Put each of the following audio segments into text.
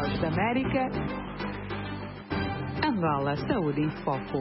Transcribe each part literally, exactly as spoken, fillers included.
Voz da América. Angola Saúde em Foco.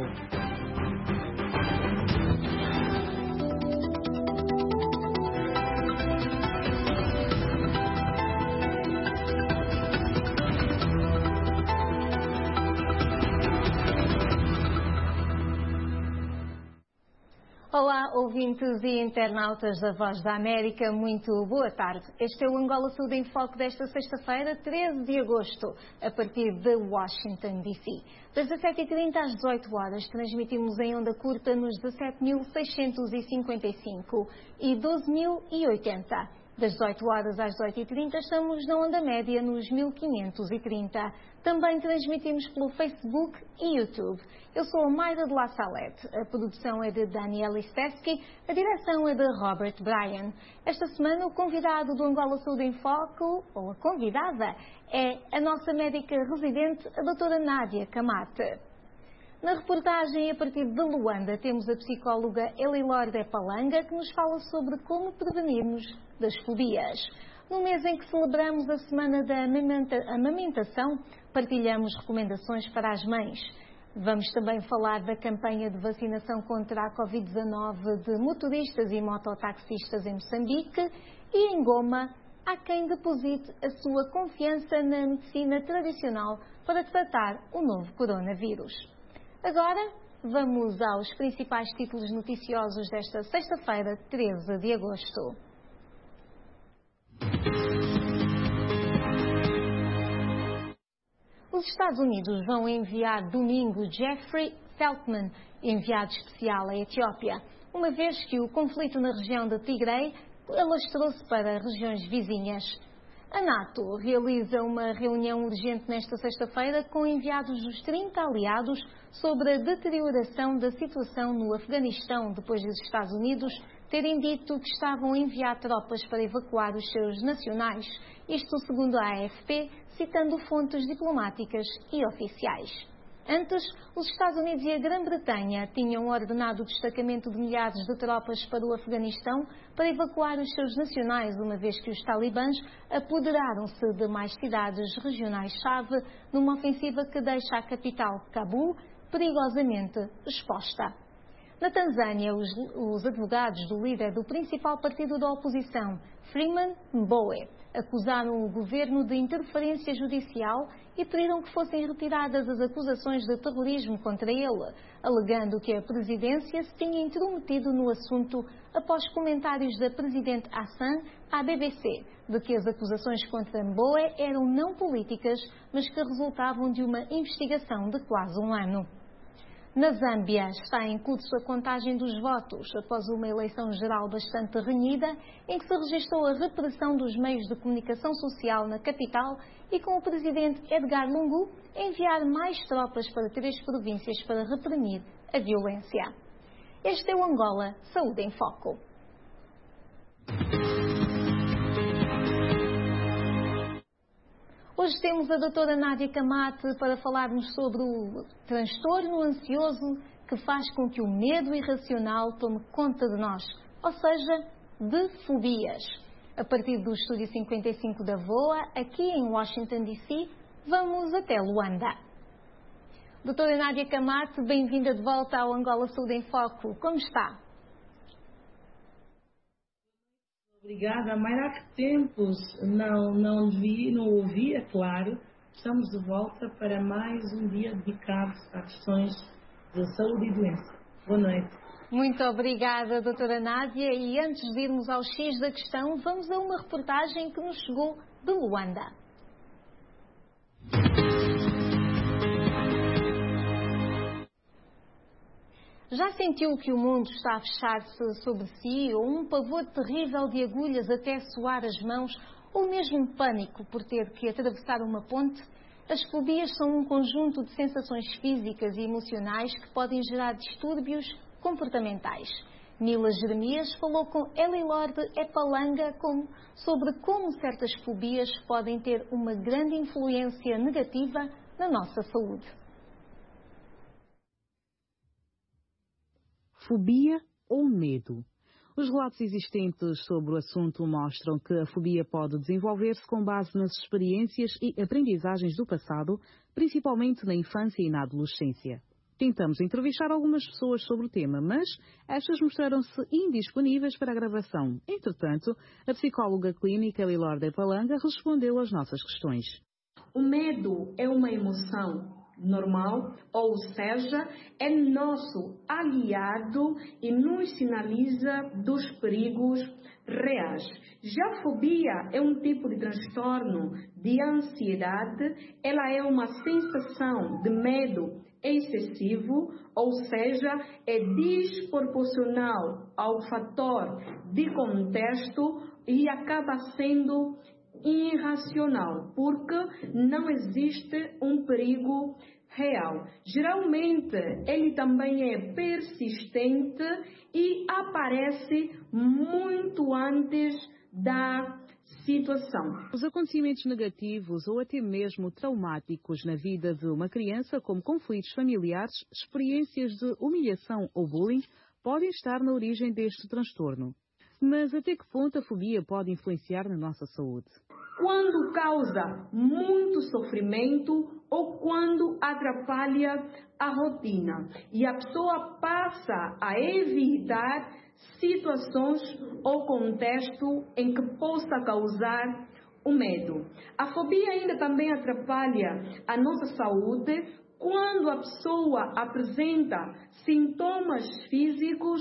Olá, ouvintes e internautas da Voz da América, muito boa tarde. Este é o Angola Saúde em Foco desta sexta-feira, treze de agosto, a partir de Washington, D C. Das dezassete e trinta às dezoito horas, transmitimos em onda curta nos dezassete mil seiscentos e cinquenta e cinco e doze mil e oitenta. Das dezoito horas às dezoito e trinta estamos na onda média nos mil quinhentos e trinta. Também transmitimos pelo Facebook e YouTube. Eu sou a Mayra de La Salette. A produção é de Daniela Istesky, a direção é de Robert Bryan. Esta semana o convidado do Angola Saúde em Foco, ou a convidada, é a nossa médica residente, a doutora Nádia Camate. Na reportagem a partir de Luanda temos a psicóloga Elilorde Epalanga, que nos fala sobre como prevenirmos das fobias. No mês em que celebramos a Semana da Amamentação, partilhamos recomendações para as mães. Vamos também falar da campanha de vacinação contra a covid dezanove de motoristas e mototaxistas em Moçambique e em Goma. Há quem deposite a sua confiança na medicina tradicional para tratar o novo coronavírus. Agora, vamos aos principais títulos noticiosos desta sexta-feira, treze de agosto. Os Estados Unidos vão enviar domingo Jeffrey Feltman, enviado especial à Etiópia, uma vez que o conflito na região de Tigray alastrou-se para regiões vizinhas. A NATO realiza uma reunião urgente nesta sexta-feira com enviados dos trinta aliados sobre a deterioração da situação no Afeganistão, depois dos Estados Unidos terem dito que estavam a enviar tropas para evacuar os seus nacionais. Isto segundo a A F P, citando fontes diplomáticas e oficiais. Antes, os Estados Unidos e a Grã-Bretanha tinham ordenado o destacamento de milhares de tropas para o Afeganistão para evacuar os seus nacionais, uma vez que os talibãs apoderaram-se de mais cidades regionais-chave numa ofensiva que deixa a capital, Cabul, perigosamente exposta. Na Tanzânia, os, os advogados do líder do principal partido da oposição, Freeman Mbowe, acusaram o governo de interferência judicial e pediram que fossem retiradas as acusações de terrorismo contra ele, alegando que a presidência se tinha intrometido no assunto após comentários da presidente Hassan à B B C, de que as acusações contra Mbowe eram não políticas, mas que resultavam de uma investigação de quase um ano. Na Zâmbia está em curso a contagem dos votos após uma eleição geral bastante renhida, em que se registrou a repressão dos meios de comunicação social na capital e com o presidente Edgar Lungu a enviar mais tropas para três províncias para reprimir a violência. Este é o Angola Saúde em Foco. Hoje temos a doutora Nádia Camate para falarmos sobre o transtorno ansioso que faz com que o medo irracional tome conta de nós, ou seja, de fobias. A partir do Estúdio cinquenta e cinco da VOA, aqui em Washington, D C, vamos até Luanda. Doutora Nádia Camate, bem-vinda de volta ao Angola Saúde em Foco. Como está? Obrigada, Mayra. Há que tempos não, não vi, não ouvi, é claro. Estamos de volta para mais um dia dedicado a questões de saúde e doença. Boa noite. Muito obrigada, doutora Nádia. E antes de irmos ao X da questão, vamos a uma reportagem que nos chegou de Luanda. Já sentiu que o mundo está a fechar-se sobre si, ou um pavor terrível de agulhas até suar as mãos, ou mesmo pânico por ter que atravessar uma ponte? As fobias são um conjunto de sensações físicas e emocionais que podem gerar distúrbios comportamentais. Mila Jeremias falou com Elilorde Epalanga sobre como certas fobias podem ter uma grande influência negativa na nossa saúde. Fobia ou medo? Os relatos existentes sobre o assunto mostram que a fobia pode desenvolver-se com base nas experiências e aprendizagens do passado, principalmente na infância e na adolescência. Tentamos entrevistar algumas pessoas sobre o tema, mas estas mostraram-se indisponíveis para a gravação. Entretanto, a psicóloga clínica Lilorde Palanga respondeu às nossas questões. O medo é uma emoção normal, ou seja, é nosso aliado e nos sinaliza dos perigos reais. Já a fobia é um tipo de transtorno de ansiedade, ela é uma sensação de medo excessivo, ou seja, é desproporcional ao fator de contexto e acaba sendo irracional, porque não existe um perigo real. Geralmente, ele também é persistente e aparece muito antes da situação. Os acontecimentos negativos ou até mesmo traumáticos na vida de uma criança, como conflitos familiares, experiências de humilhação ou bullying, podem estar na origem deste transtorno. Mas até que ponto a fobia pode influenciar na nossa saúde? Quando causa muito sofrimento ou quando atrapalha a rotina e a pessoa passa a evitar situações ou contexto em que possa causar o medo. A fobia ainda também atrapalha a nossa saúde quando a pessoa apresenta sintomas físicos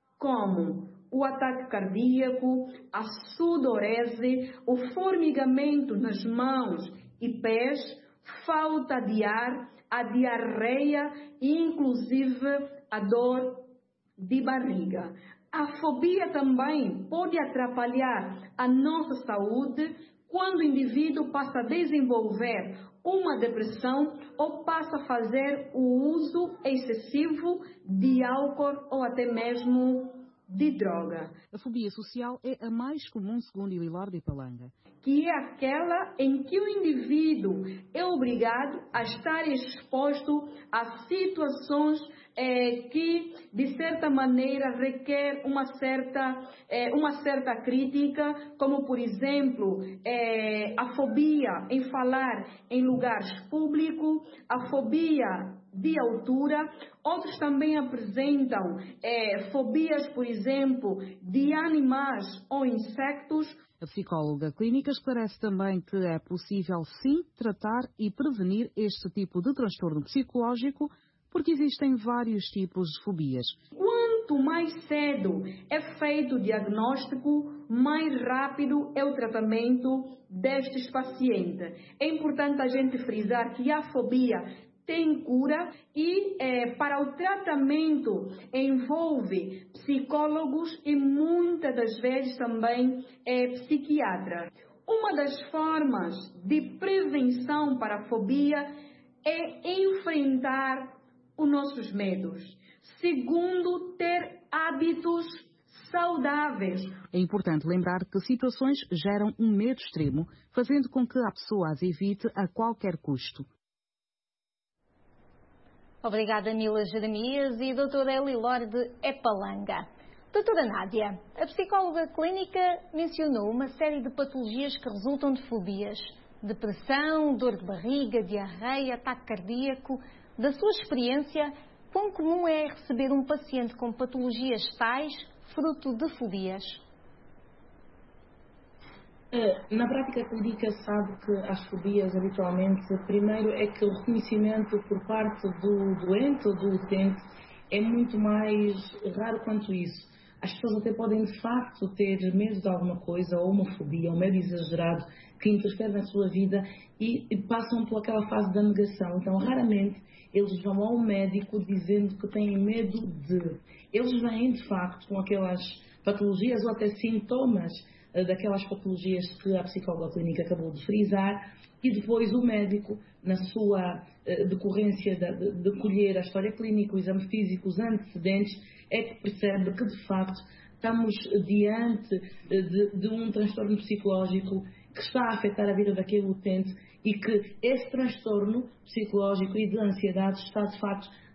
como o ataque cardíaco, a sudorese, o formigamento nas mãos e pés, falta de ar, a diarreia e inclusive a dor de barriga. A fobia também pode atrapalhar a nossa saúde quando o indivíduo passa a desenvolver uma depressão ou passa a fazer o uso excessivo de álcool ou até mesmo de droga. A fobia social é a mais comum, segundo Lilorde Palanga. Que é aquela em que o indivíduo é obrigado a estar exposto a situações é, que, de certa maneira, requer uma certa, é, uma certa crítica, como, por exemplo, é, a fobia em falar em lugares públicos, a fobia de altura. Outros também apresentam é, fobias, por exemplo, de animais ou insectos. A psicóloga clínica esclarece também que é possível, sim, tratar e prevenir este tipo de transtorno psicológico, porque existem vários tipos de fobias. Quanto mais cedo é feito o diagnóstico, mais rápido é o tratamento destes pacientes. É importante a gente frisar que a fobia tem cura e é, para o tratamento envolve psicólogos e muitas das vezes também é, psiquiatra. Uma das formas de prevenção para a fobia é enfrentar os nossos medos. Segundo, ter hábitos saudáveis. É importante lembrar que situações geram um medo extremo, fazendo com que a pessoa as evite a qualquer custo. Obrigada, Mila Jeremias e doutora Lilorde Palanga. Doutora Nádia, a psicóloga clínica mencionou uma série de patologias que resultam de fobias. Depressão, dor de barriga, diarreia, ataque cardíaco. Da sua experiência, quão comum é receber um paciente com patologias tais, fruto de fobias? Na prática clínica sabe que as fobias habitualmente, primeiro é que o reconhecimento por parte do doente ou do utente é muito mais raro quanto isso. As pessoas até podem de facto ter medo de alguma coisa, ou uma fobia, um medo exagerado que interfere na sua vida e, e passam por aquela fase da negação. Então raramente eles vão ao médico dizendo que têm medo de. Eles vêm de facto com aquelas patologias ou até sintomas daquelas patologias que a psicóloga clínica acabou de frisar, e depois o médico, na sua uh, decorrência de, de, de colher a história clínica, o exame físico, os antecedentes, é que percebe que de facto estamos diante de, de um transtorno psicológico que está a afetar a vida daquele utente e que esse transtorno psicológico e de ansiedade está de facto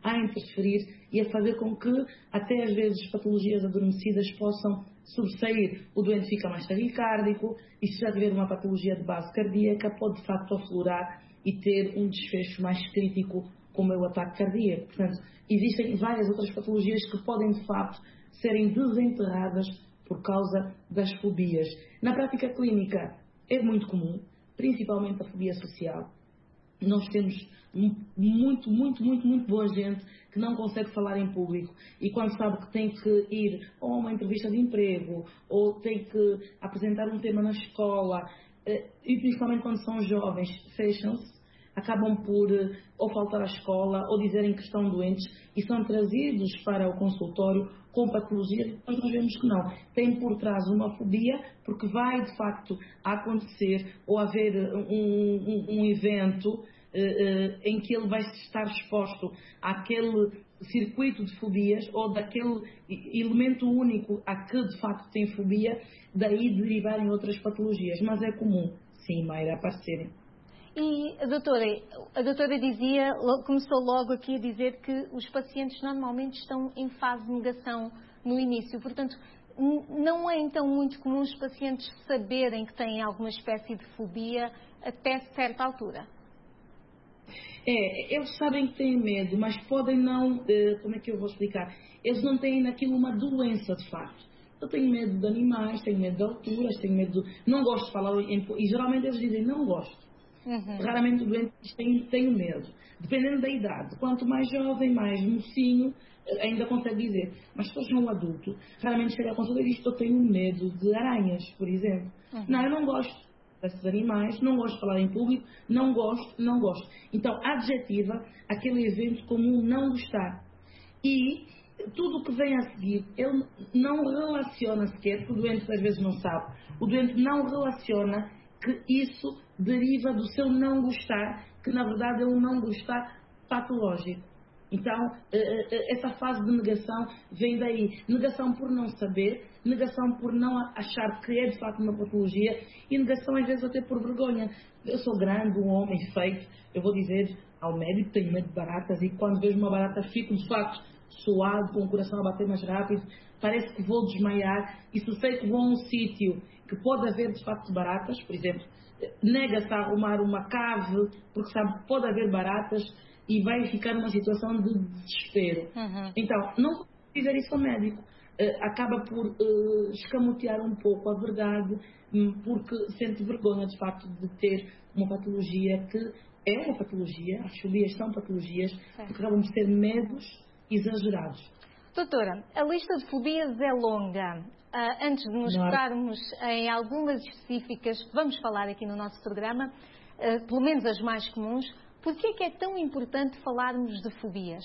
a interferir e a fazer com que até às vezes patologias adormecidas possam sobressair. O doente fica mais taquicárdico e se já tiver uma patologia de base cardíaca pode de facto aflorar e ter um desfecho mais crítico como é o ataque cardíaco. Portanto, existem várias outras patologias que podem de facto serem desenterradas por causa das fobias. Na prática clínica é muito comum, principalmente a fobia social. Nós temos muito, muito, muito, muito boa gente que não consegue falar em público e quando sabe que tem que ir a uma entrevista de emprego ou tem que apresentar um tema na escola, e principalmente quando são jovens, fecham-se, acabam por ou faltar à escola ou dizerem que estão doentes e são trazidos para o consultório com patologia e depois nós vemos que não. Tem por trás uma fobia porque vai de facto acontecer ou haver um, um, um evento uh, uh, em que ele vai estar exposto àquele circuito de fobias ou daquele elemento único a que de facto tem fobia, daí derivarem outras patologias. Mas é comum, sim, Mayra, aparecerem. E a doutora, a doutora dizia, começou logo aqui a dizer que os pacientes normalmente estão em fase de negação no início. Portanto, não é então muito comum os pacientes saberem que têm alguma espécie de fobia até certa altura? É, eles sabem que têm medo, mas podem não, como é que eu vou explicar? Eles não têm naquilo uma doença de facto. Eu tenho medo de animais, tenho medo de alturas, tenho medo de... Não gosto de falar em... E geralmente eles dizem, não gosto. Uhum. Raramente o doente tem, tem medo, dependendo da idade. Quanto mais jovem, mais mocinho, ainda consegue dizer. Mas se for um adulto, raramente chega a consulta e diz: eu tenho medo de aranhas, por exemplo. Uhum. Não, eu não gosto desses animais, não gosto de falar em público, não gosto, não gosto. Então, adjetiva aquele evento como um não gostar. E tudo o que vem a seguir, ele não relaciona sequer, porque o doente às vezes não sabe, o doente não relaciona que isso deriva do seu não gostar, que na verdade é um não gostar patológico. Então, essa fase de negação vem daí. Negação por não saber, negação por não achar que é de facto uma patologia e negação às vezes até por vergonha. Eu sou grande, um homem feito, eu vou dizer ao médico que tenho medo de baratas e quando vejo uma barata fico de facto suado, com o coração a bater mais rápido, parece que vou desmaiar e se sei que vou a um sítio que pode haver de facto baratas, por exemplo, nega-se a arrumar uma cave porque sabe que pode haver baratas e vai ficar numa situação de desespero. Uhum. Então, não dizer isso ao médico. Uh, acaba por uh, escamotear um pouco a verdade um, porque sente vergonha de facto de ter uma patologia que é uma patologia, as fobias são patologias, é. Porque acabam de ser medos exagerados. Doutora, a lista de fobias é longa. Uh, antes de nos focarmos em algumas específicas, vamos falar aqui no nosso programa, uh, pelo menos as mais comuns, por que é que é tão importante falarmos de fobias?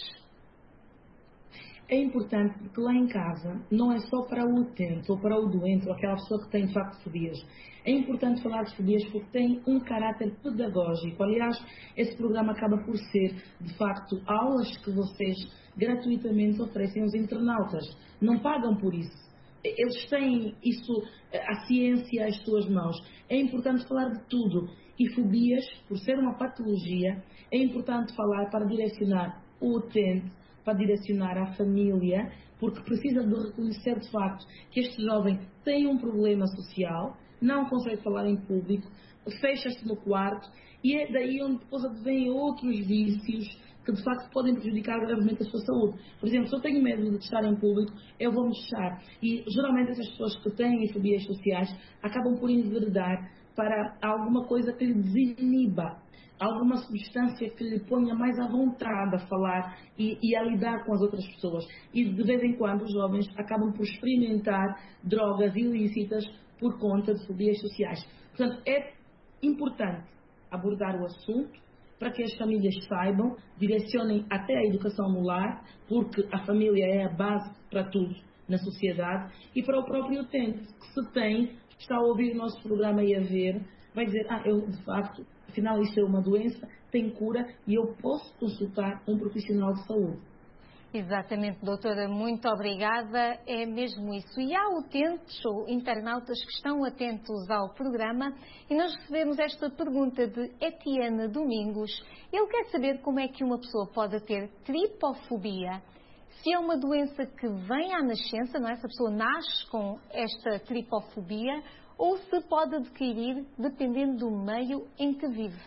É importante porque lá em casa não é só para o utente ou para o doente ou aquela pessoa que tem de facto fobias. É importante falar de fobias porque tem um caráter pedagógico. Aliás, esse programa acaba por ser, de facto, aulas que vocês gratuitamente oferecem aos internautas. Não pagam por isso. Eles têm isso, a ciência às suas mãos. É importante falar de tudo. E fobias, por ser uma patologia, é importante falar para direcionar o utente, para direcionar a família, porque precisa de reconhecer de facto que este jovem tem um problema social, não consegue falar em público, fecha-se no quarto, e é daí onde depois advêm outros vícios que de facto podem prejudicar gravemente a sua saúde. Por exemplo, se eu tenho medo de estar em público, eu vou me fechar. E geralmente essas pessoas que têm fobias sociais acabam por enveredar para alguma coisa que lhe desiniba, alguma substância que lhe ponha mais à vontade a falar e, e a lidar com as outras pessoas. E de vez em quando os jovens acabam por experimentar drogas ilícitas por conta de fobias sociais. Portanto, é importante abordar o assunto para que as famílias saibam, direcionem até a educação no lar, porque a família é a base para tudo na sociedade, e para o próprio utente, que se tem, está a ouvir o nosso programa e a ver, vai dizer, ah, eu de facto, afinal isto é uma doença, tem cura e eu posso consultar um profissional de saúde. Exatamente, doutora, muito obrigada, é mesmo isso. E há utentes ou internautas que estão atentos ao programa e nós recebemos esta pergunta de Etienne Domingos. Ele quer saber como é que uma pessoa pode ter tripofobia, se é uma doença que vem à nascença, não é? Se a pessoa nasce com esta tripofobia ou se pode adquirir dependendo do meio em que vive.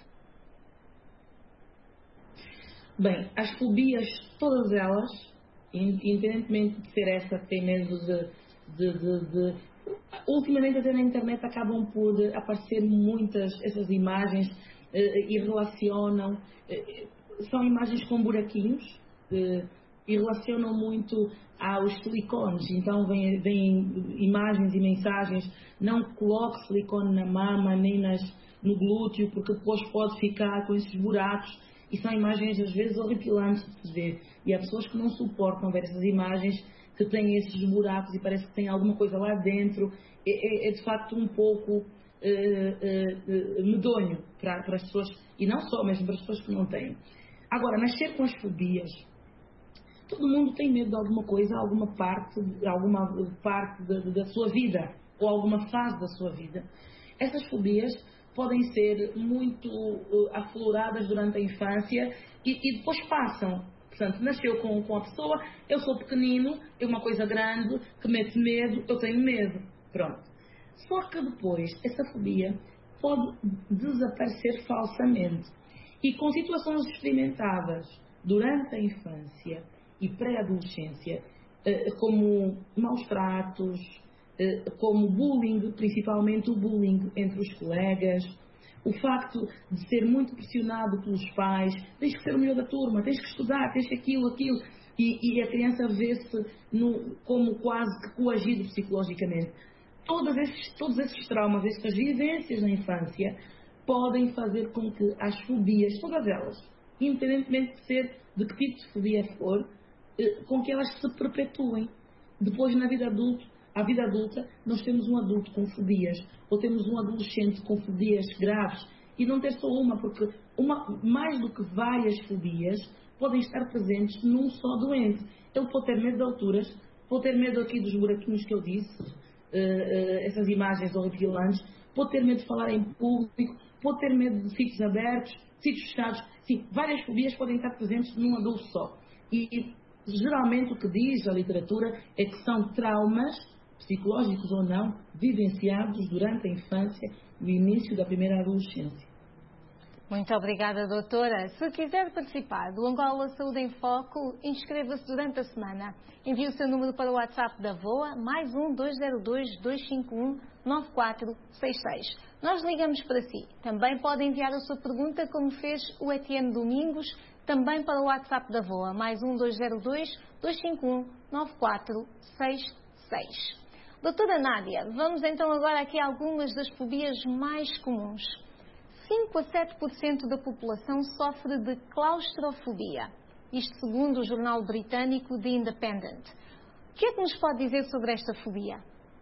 Bem, as fobias, todas elas, independentemente de ser essa que tem medo de, de, de, de... Ultimamente até na internet acabam por aparecer muitas essas imagens eh, e relacionam, eh, são imagens com buraquinhos eh, e relacionam muito aos silicones. Então vêm vem imagens e mensagens, não coloque silicone na mama nem nas, no glúteo, porque depois pode ficar com esses buracos. E são imagens às vezes horripilantes de se ver. E há pessoas que não suportam ver essas imagens, que têm esses buracos e parece que tem alguma coisa lá dentro. É, é, é de facto um pouco eh, eh, medonho para, para as pessoas, e não só, mesmo para as pessoas que não têm. Agora, nascer com as fobias. Todo mundo tem medo de alguma coisa, alguma parte, alguma parte da, da sua vida, ou alguma fase da sua vida. Essas fobias podem ser muito uh, afloradas durante a infância e, e depois passam. Portanto, nasceu com, com a pessoa, eu sou pequenino, é uma coisa grande, que mete medo, eu tenho medo. Pronto. Só que depois, essa fobia pode desaparecer falsamente. E com situações experimentadas durante a infância e pré-adolescência, uh, como maus tratos, como bullying, principalmente o bullying entre os colegas, o facto de ser muito pressionado pelos pais, tens que ser o melhor da turma, tens que estudar, tens que aquilo, aquilo, e, e a criança vê-se como quase que coagido psicologicamente. Todos esses, todos esses traumas, estas vivências na infância, podem fazer com que as fobias, todas elas, independentemente de ser de que tipo de fobia for, com que elas se perpetuem. Depois, na vida adulta, a vida adulta, nós temos um adulto com fobias, ou temos um adolescente com fobias graves, e não ter só uma, porque uma, mais do que várias fobias podem estar presentes num só doente. Ele pode ter medo de alturas, pode ter medo aqui dos buraquinhos que eu disse, uh, uh, essas imagens horripilantes, pode ter medo de falar em público, pode ter medo de sítios abertos, sítios fechados. Sim, várias fobias podem estar presentes num adulto só. E geralmente o que diz a literatura é que são traumas, psicológicos ou não, vivenciados durante a infância e o início da primeira adolescência. Muito obrigada, doutora. Se quiser participar do Angola Saúde em Foco, inscreva-se durante a semana. Envie o seu número para o WhatsApp da V O A, mais um dois zero dois, dois cinco um, nove quatro seis seis. Nós ligamos para si. Também pode enviar a sua pergunta, como fez o Etienne Domingos, também para o WhatsApp da V O A, mais um dois zero dois, dois cinco um, nove quatro seis seis. Doutora Nádia, vamos então agora aqui a algumas das fobias mais comuns. cinco a sete por cento da população sofre de claustrofobia. Isto segundo o jornal britânico The Independent. O que é que nos pode dizer sobre esta fobia?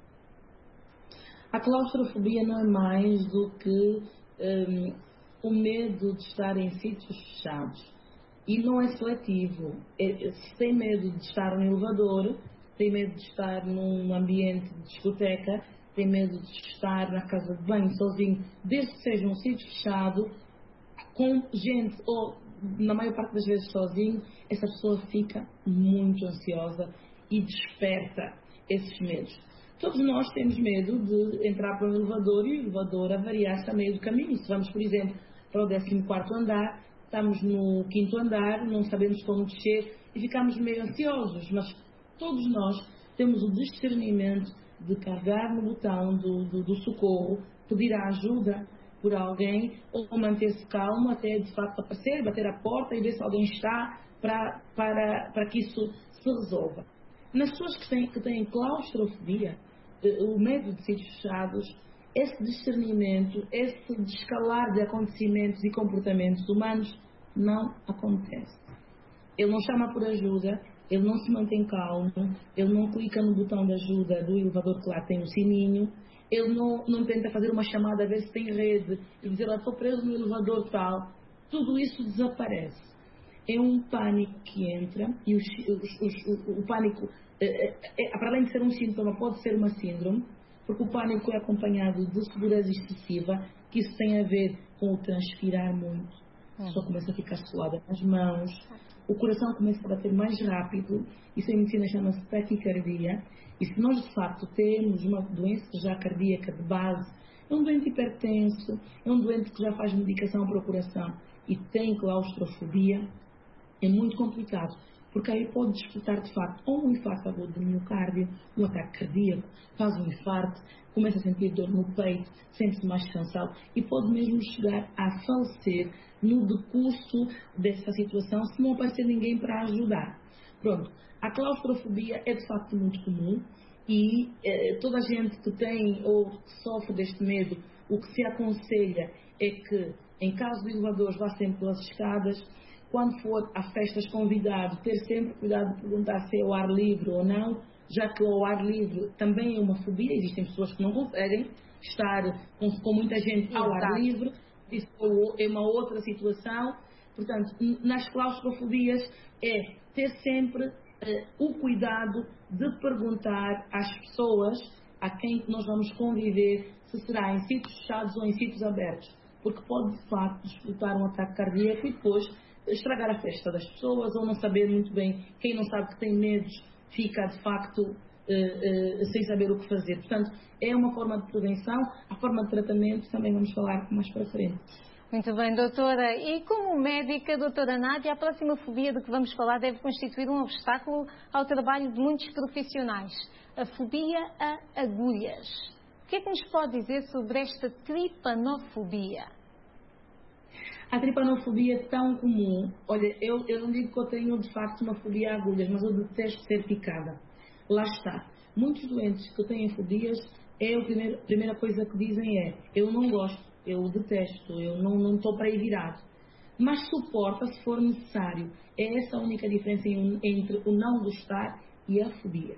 A claustrofobia não é mais do que um, o medo de estar em sítios fechados. E não é seletivo. É, se tem medo de estar no elevador, tem medo de estar num ambiente de discoteca, tem medo de estar na casa de banho sozinho, desde que seja um sítio fechado, com gente, ou na maior parte das vezes sozinho, essa pessoa fica muito ansiosa e desperta esses medos. Todos nós temos medo de entrar para um elevador e o elevador avariar-se a meio do caminho. Se vamos, por exemplo, para o décimo quarto andar, estamos no quinto andar, não sabemos como descer e ficamos meio ansiosos, mas todos nós temos o discernimento de carregar no botão do, do, do socorro, pedir a ajuda por alguém ou manter-se calmo até de facto aparecer, bater a porta e ver se alguém está para, para, para que isso se resolva. Nas pessoas que têm, que têm claustrofobia, o medo de sítios fechados, esse discernimento, esse descalar de acontecimentos e comportamentos humanos não acontece. Ele não chama por ajuda, ele não se mantém calmo, ele não clica no botão de ajuda do elevador que lá tem o sininho, ele não, não tenta fazer uma chamada a ver se tem rede e dizer, lá estou preso no elevador tal. Tudo isso desaparece. é um pânico que entra e os, os, os, o, o pânico, é, é, para além de ser um sintoma, pode ser uma síndrome, porque o pânico é acompanhado de sudorese excessiva, que isso tem a ver com o transpirar muito. A pessoa começa a ficar suada nas mãos, o coração começa a bater mais rápido, isso em medicina chama-se taquicardia, e se nós de facto temos uma doença já cardíaca de base, é um doente hipertenso, é um doente que já faz medicação para o coração e tem claustrofobia, é muito complicado, porque aí pode disputar de facto ou um infarto agudo do miocárdio, um ataque cardíaco, faz um infarto, começa a sentir dor no peito, sente-se mais cansado e pode mesmo chegar a falecer no decurso dessa situação se não aparecer ninguém para ajudar. Pronto, a claustrofobia é de facto muito comum e eh, toda a gente que tem ou que sofre deste medo, o que se aconselha é que em caso de elevadores vá sempre pelas escadas, quando for a festas convidado, ter sempre cuidado de perguntar se é ao ar livre ou não, já que ao ar livre também é uma fobia, existem pessoas que não conseguem estar com, com muita gente ao Exato. ar livre, isso é uma outra situação. Portanto, nas claustrofobias é ter sempre uh, o cuidado de perguntar às pessoas a quem nós vamos conviver se será em sítios fechados ou em sítios abertos, porque pode de facto disputar um ataque cardíaco e depois estragar a festa das pessoas ou não saber muito bem. Quem não sabe que tem medos fica de facto uh, uh, sem saber o que fazer. Portanto, é uma forma de prevenção. A forma de tratamento também vamos falar mais para frente. Muito bem, doutora. E como médica, doutora Nádia, a próxima fobia de que vamos falar deve constituir um obstáculo ao trabalho de muitos profissionais. A fobia a agulhas. O que é que nos pode dizer sobre esta tripanofobia? A tripanofobia é tão comum. Olha, eu, eu não digo que eu tenho de facto uma fobia a agulhas, mas eu detesto ser picada. Lá está. Muitos doentes que têm fobias, é a primeira, a primeira coisa que dizem é: eu não gosto, eu detesto, eu não, não estou para ir virado. Mas suporta se for necessário. É essa a única diferença entre o não gostar e a fobia.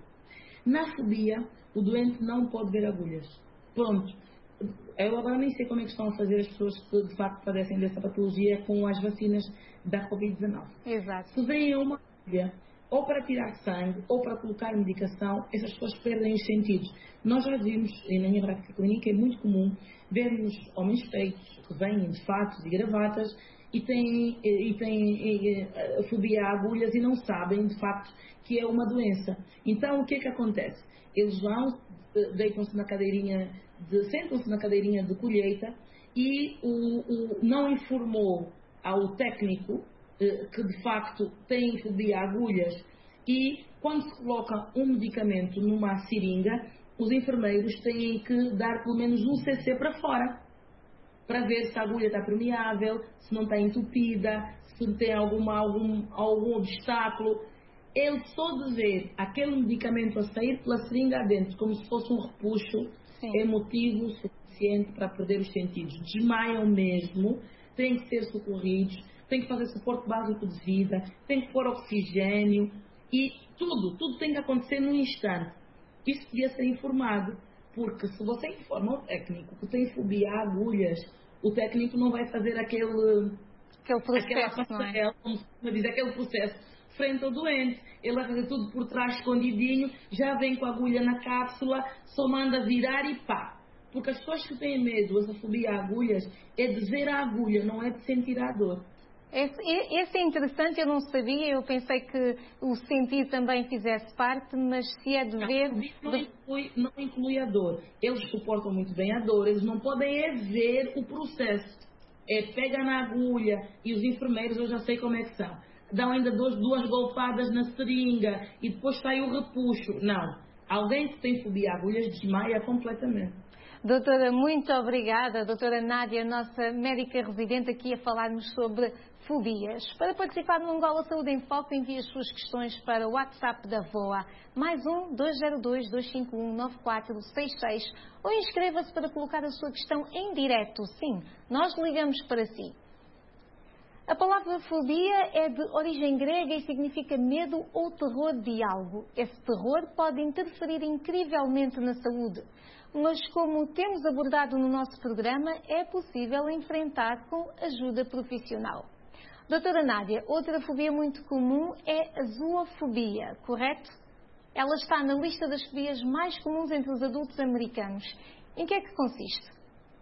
Na fobia, o doente não pode ver agulhas. Pronto. Eu agora nem sei como é que estão a fazer as pessoas que de facto padecem dessa patologia com as vacinas da covid dezenove. Exato. Se vem uma agulha, ou para tirar sangue, ou para colocar medicação, essas pessoas perdem os sentidos. Nós já vimos, e na minha prática clínica é muito comum, vermos homens feitos que vêm de fatos e gravatas e têm, e têm e, fobia a agulhas e não sabem de facto que é uma doença. Então o que é que acontece? Eles vão, deitam-se na cadeirinha, de, sentam-se na cadeirinha de colheita e o, o, não informou ao técnico que de facto tem fobia a agulhas, e quando se coloca um medicamento numa seringa, os enfermeiros têm que dar pelo menos um cc para fora, para ver se a agulha está permeável, se não está entupida, se tem alguma, algum, algum obstáculo. Ele só de ver aquele medicamento a sair pela seringa adentro, como se fosse um repuxo, Sim. é motivo suficiente para perder os sentidos. Desmaiam mesmo, têm que ser socorridos, tem que fazer suporte básico de vida, tem que pôr oxigênio e tudo, tudo tem que acontecer num instante. Isso devia ser informado, porque se você informa o técnico que tem fobia a agulhas, o técnico não vai fazer aquele, aquele processo, aquela não é? como se diz, aquele processo frente ao doente. Ele vai fazer tudo por trás escondidinho, já vem com a agulha na cápsula, só manda virar e pá. Porque as pessoas que têm medo, essa fobia a agulhas, é de ver a agulha, não é de sentir a dor. Esse, esse é interessante, eu não sabia, eu pensei que o sentir também fizesse parte, mas se é de ver... Não, não, inclui, não inclui a dor. Eles suportam muito bem a dor, eles não podem é ver o processo. É pega na agulha, e os enfermeiros eu já sei como é que são. Dão ainda duas, duas golpadas na seringa e depois sai o repuxo. Não. Alguém que tem fobia a agulhas desmaia completamente. Doutora, muito obrigada. Doutora Nádia, nossa médica residente, aqui a falarmos sobre fobias. Para participar no Angola Saúde em Foco, envie as suas questões para o WhatsApp da V O A, mais um dois zero dois, dois cinco um, nove quatro seis seis, ou inscreva-se para colocar a sua questão em direto. Sim, nós ligamos para si. A palavra fobia é de origem grega e significa medo ou terror de algo. Esse terror pode interferir incrivelmente na saúde, mas como temos abordado no nosso programa, é possível enfrentar com ajuda profissional. Doutora Nádia, outra fobia muito comum é a zoofobia, correto? Ela está na lista das fobias mais comuns entre os adultos americanos. Em que é que consiste?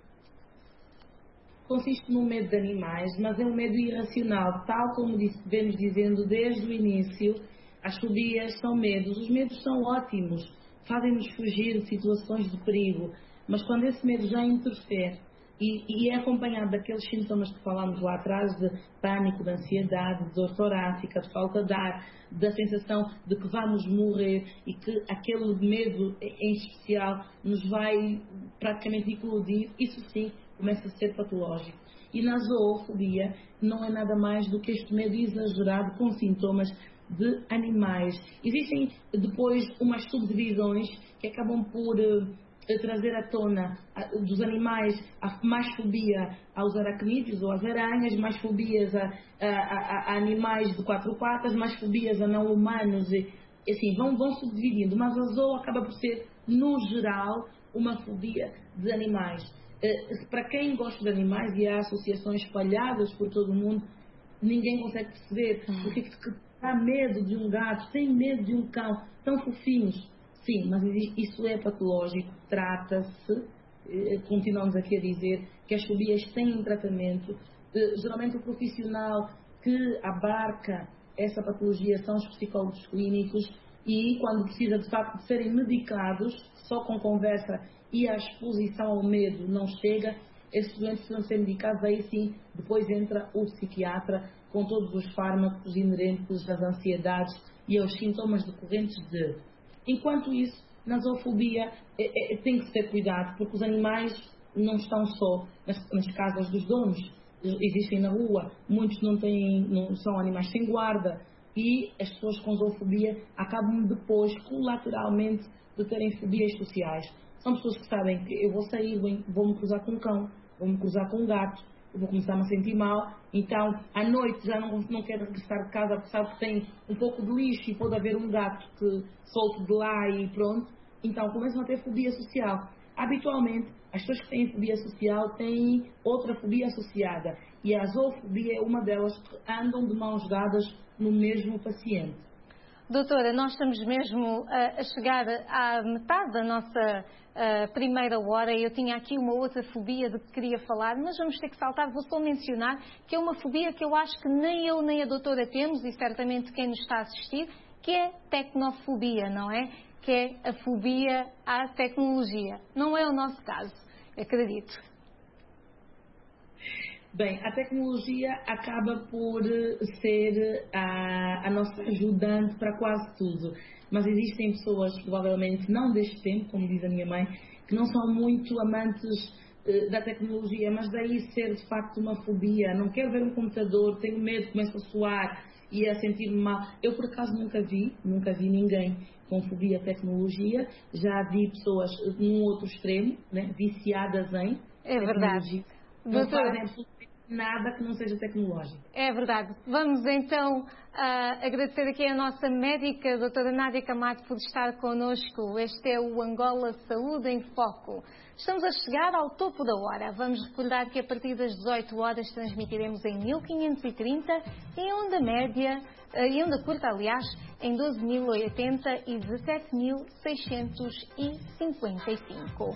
Consiste no medo de animais, mas é um medo irracional, tal como vemos dizendo desde o início. As fobias são medos. Os medos são ótimos, fazem-nos fugir de situações de perigo, mas quando esse medo já interfere e, e é acompanhado daqueles sintomas que falámos lá atrás, de pânico, de ansiedade, de dor torácica, de falta de ar, da sensação de que vamos morrer e que aquele medo em especial nos vai praticamente eclodir, isso sim começa a ser patológico. E na zoofobia não é nada mais do que este medo exagerado com sintomas de animais. Existem depois umas subdivisões que acabam por uh, trazer à tona uh, dos animais a mais fobia aos aracnídeos ou às aranhas, mais fobias a, a, a, a animais de quatro patas, mais fobias a não humanos, e assim vão, vão subdividindo, mas a zoo acaba por ser, no geral, uma fobia de animais. Uh, para quem gosta de animais, e há associações espalhadas por todo o mundo, ninguém consegue perceber porque que há medo de um gato, tem medo de um cão, tão fofinhos. Sim, mas isso é patológico, trata-se, eh, continuamos aqui a dizer que as fobias têm um tratamento. Eh, geralmente o profissional que abarca essa patologia são os psicólogos clínicos e quando precisa de facto de serem medicados, só com conversa e a exposição ao medo não chega, esses doentes precisam ser medicados, aí sim, depois entra o psiquiatra com todos os fármacos inerentes às ansiedades e aos sintomas decorrentes de. Enquanto isso, na zoofobia é, é, tem que ser cuidado, porque os animais não estão só nas, nas casas dos donos, existem na rua, muitos não, têm, não são animais sem guarda e as pessoas com zoofobia acabam depois, colateralmente, de terem fobias sociais. São pessoas que sabem que eu vou sair, vou-me cruzar com um cão, vou-me cruzar com um gato, eu vou começar-me a sentir mal, então à noite já não, não quero regressar de casa porque sabe que tem um pouco de lixo e pode haver um gato que solte de lá e pronto, então começam a ter fobia social. Habitualmente, as pessoas que têm fobia social têm outra fobia associada e a zoofobia é uma delas que andam de mãos dadas no mesmo paciente. Doutora, nós estamos mesmo uh, a chegar à metade da nossa uh, primeira hora. Eu tinha aqui uma outra fobia de que queria falar, mas vamos ter que saltar. Vou só mencionar que é uma fobia que eu acho que nem eu nem a doutora temos, e certamente quem nos está a assistir, que é tecnofobia, não é? Que é a fobia à tecnologia. Não é o nosso caso, acredito. Bem, a tecnologia acaba por ser a, a nossa ajudante para quase tudo, mas existem pessoas, provavelmente não deste tempo, como diz a minha mãe, que não são muito amantes eh, da tecnologia, mas daí ser de facto uma fobia. Não quero ver um computador, tenho medo, começo a suar e a sentir-me mal. Eu por acaso nunca vi, nunca vi ninguém com fobia à tecnologia, já vi pessoas num outro extremo, né, viciadas em é tecnologia. Verdade. Não Doutora, fazem absolutamente nada que não seja tecnológico. É verdade. Vamos então uh, agradecer aqui a nossa médica, a doutora Nádia Camacho, por estar connosco. Este é o Angola Saúde em Foco. Estamos a chegar ao topo da hora. Vamos recordar que a partir das dezoito horas transmitiremos em mil quinhentos e trinta, em onda média, uh, em onda curta, aliás, em doze mil e oitenta e dezassete mil seiscentos e cinquenta e cinco.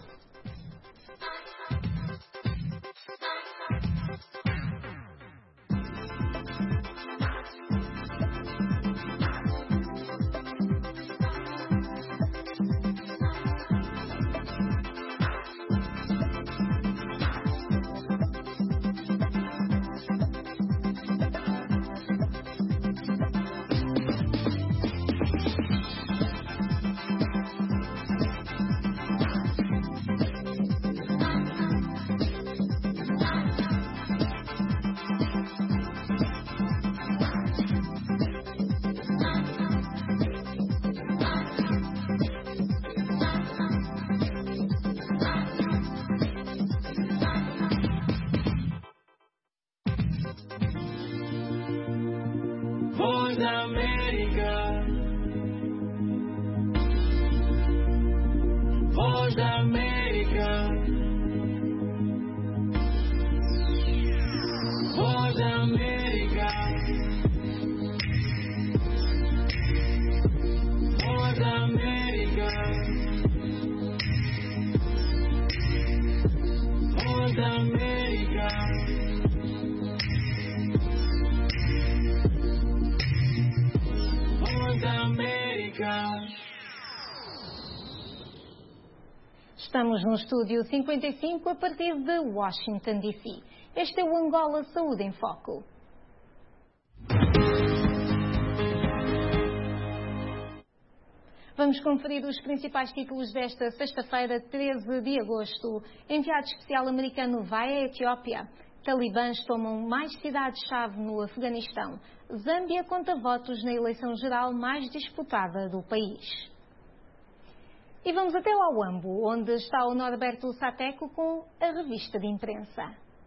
Voz da América, Voz da América, Voz da América. Estamos no estúdio cinquenta e cinco a partir de Washington, D C. Este é o Angola Saúde em Foco. Vamos conferir os principais títulos desta sexta-feira, treze de agosto. Enviado especial americano vai à Etiópia. Talibãs tomam mais cidades-chave no Afeganistão. Zâmbia conta votos na eleição geral mais disputada do país. E vamos até ao Uambo, onde está o Norberto Sateco com a revista de imprensa.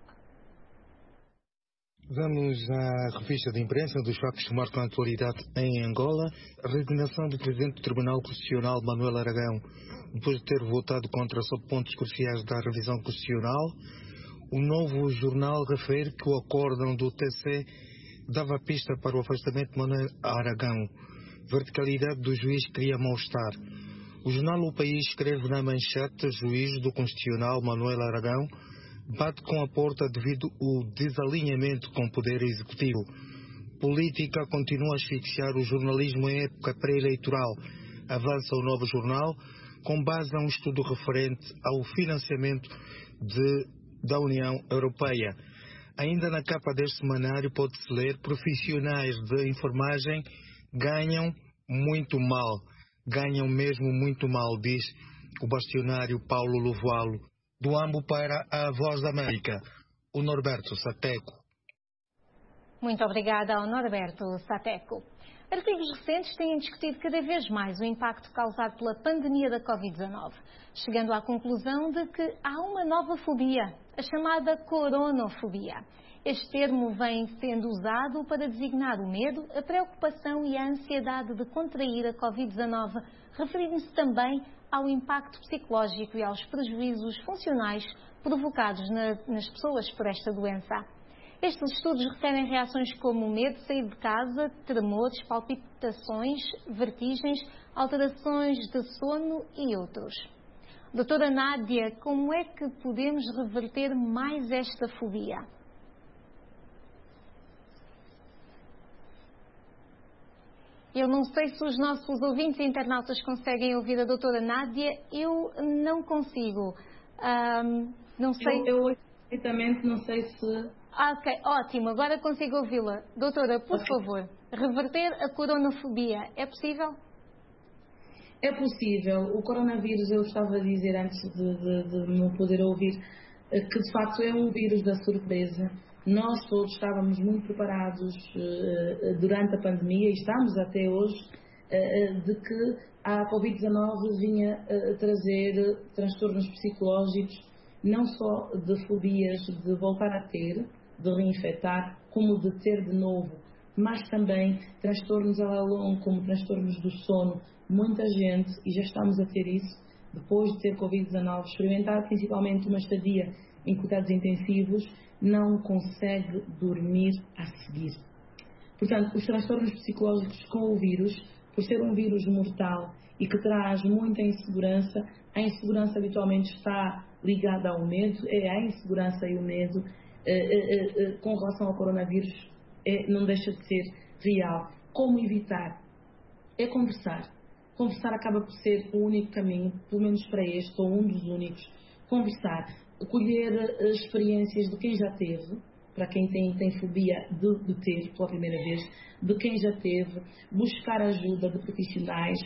Vamos à revista de imprensa dos factos que marcam a atualidade em Angola. A resignação do Presidente do Tribunal Constitucional, Manuel Aragão, depois de ter votado contra sob pontos cruciais da revisão constitucional. O Novo Jornal refere que o acórdão do T C dava pista para o afastamento de Manuel Aragão. Verticalidade do juiz cria mal-estar. O jornal O País escreve na manchete: juiz do Constitucional Manuel Aragão bate com a porta devido ao desalinhamento com o Poder Executivo. Política continua a asfixiar o jornalismo em época pré-eleitoral. Avança o Novo Jornal com base a um estudo referente ao financiamento de, da União Europeia. Ainda na capa deste semanário pode-se ler: profissionais de enfermagem ganham muito mal. Ganham mesmo muito mal, diz o bastionário Paulo Lovoalo. Do Uambo para a Voz da América, o Norberto Sateco. Muito obrigada ao Norberto Sateco. Artigos recentes têm discutido cada vez mais o impacto causado pela pandemia da covid dezanove, chegando à conclusão de que há uma nova fobia, a chamada coronofobia. Este termo vem sendo usado para designar o medo, a preocupação e a ansiedade de contrair a covid dezanove, referindo-se também ao impacto psicológico e aos prejuízos funcionais provocados na, nas pessoas por esta doença. Estes estudos referem reações como medo de sair de casa, tremores, palpitações, vertigens, alterações de sono e outros. Doutora Nádia, como é que podemos reverter mais esta fobia? Eu não sei se os nossos ouvintes e internautas conseguem ouvir a doutora Nádia. Eu não consigo. Um, não sei... Eu, eu ouço perfeitamente, não sei se... Ah, ok, ótimo. Agora consigo ouvi-la. Doutora, por okay. favor, reverter a coronafobia é possível? É possível. O coronavírus, eu estava a dizer antes de, de, de me poder ouvir, que de facto é um vírus da surpresa. Nós todos estávamos muito preparados uh, durante a pandemia e estamos até hoje uh, de que a covid dezanove vinha uh, trazer transtornos psicológicos, não só de fobias de voltar a ter, de reinfectar, como de ter de novo, mas também transtornos a longo, como transtornos do sono. Muita gente, e já estamos a ter isso, depois de ter covid dezanove, experimentar principalmente uma estadia em cuidados intensivos, não consegue dormir a seguir. Portanto, os transtornos psicológicos com o vírus, por ser um vírus mortal e que traz muita insegurança, a insegurança habitualmente está ligada ao medo, é a insegurança e o medo eh, eh, eh, com relação ao coronavírus eh, não deixa de ser real. Como evitar? É conversar. Conversar acaba por ser o único caminho, pelo menos para este, ou um dos únicos. Conversar. Colher experiências de quem já teve, para quem tem, tem fobia de, de ter pela primeira vez, de quem já teve, buscar ajuda de profissionais,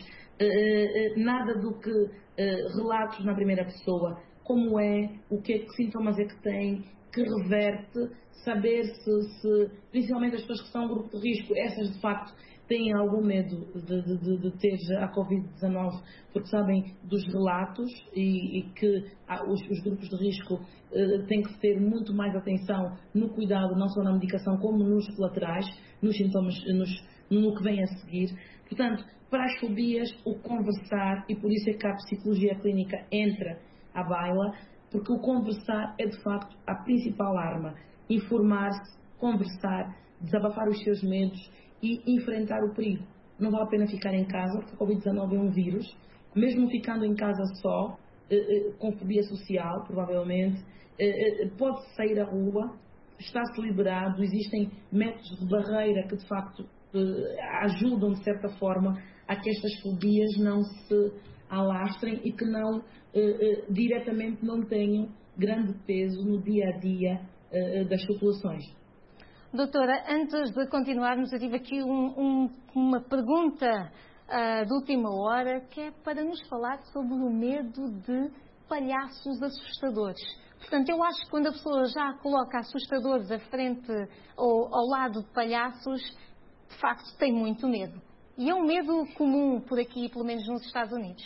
eh, eh, nada do que eh, relatos na primeira pessoa, como é, o que, que sintomas é que tem, que reverte, saber se, se, principalmente as pessoas que são um grupo de risco, essas de facto têm algum medo de, de, de ter a covid dezanove, porque sabem dos relatos e, e que ah, os, os grupos de risco eh, têm que ter muito mais atenção no cuidado, não só na medicação, como nos colaterais, nos sintomas, nos, no que vem a seguir. Portanto, para as fobias, o conversar, e por isso é que a psicologia clínica entra à baila, porque o conversar é de facto a principal arma. Informar-se, conversar, desabafar os seus medos e enfrentar o perigo. Não vale a pena ficar em casa, porque a covid dezanove é um vírus. Mesmo ficando em casa só, eh, eh, com fobia social, provavelmente, eh, eh, pode sair à rua, está-se liberado, existem métodos de barreira que, de facto, eh, ajudam, de certa forma, a que estas fobias não se alastrem e que não, uh, uh, diretamente não tenham grande peso no dia a dia uh, das populações. Doutora, antes de continuarmos, eu tive aqui um, um, uma pergunta uh, de última hora, que é para nos falar sobre o medo de palhaços assustadores. Portanto, eu acho que quando a pessoa já coloca assustadores à frente ou ao lado de palhaços, de facto tem muito medo. E é um medo comum por aqui, pelo menos nos Estados Unidos.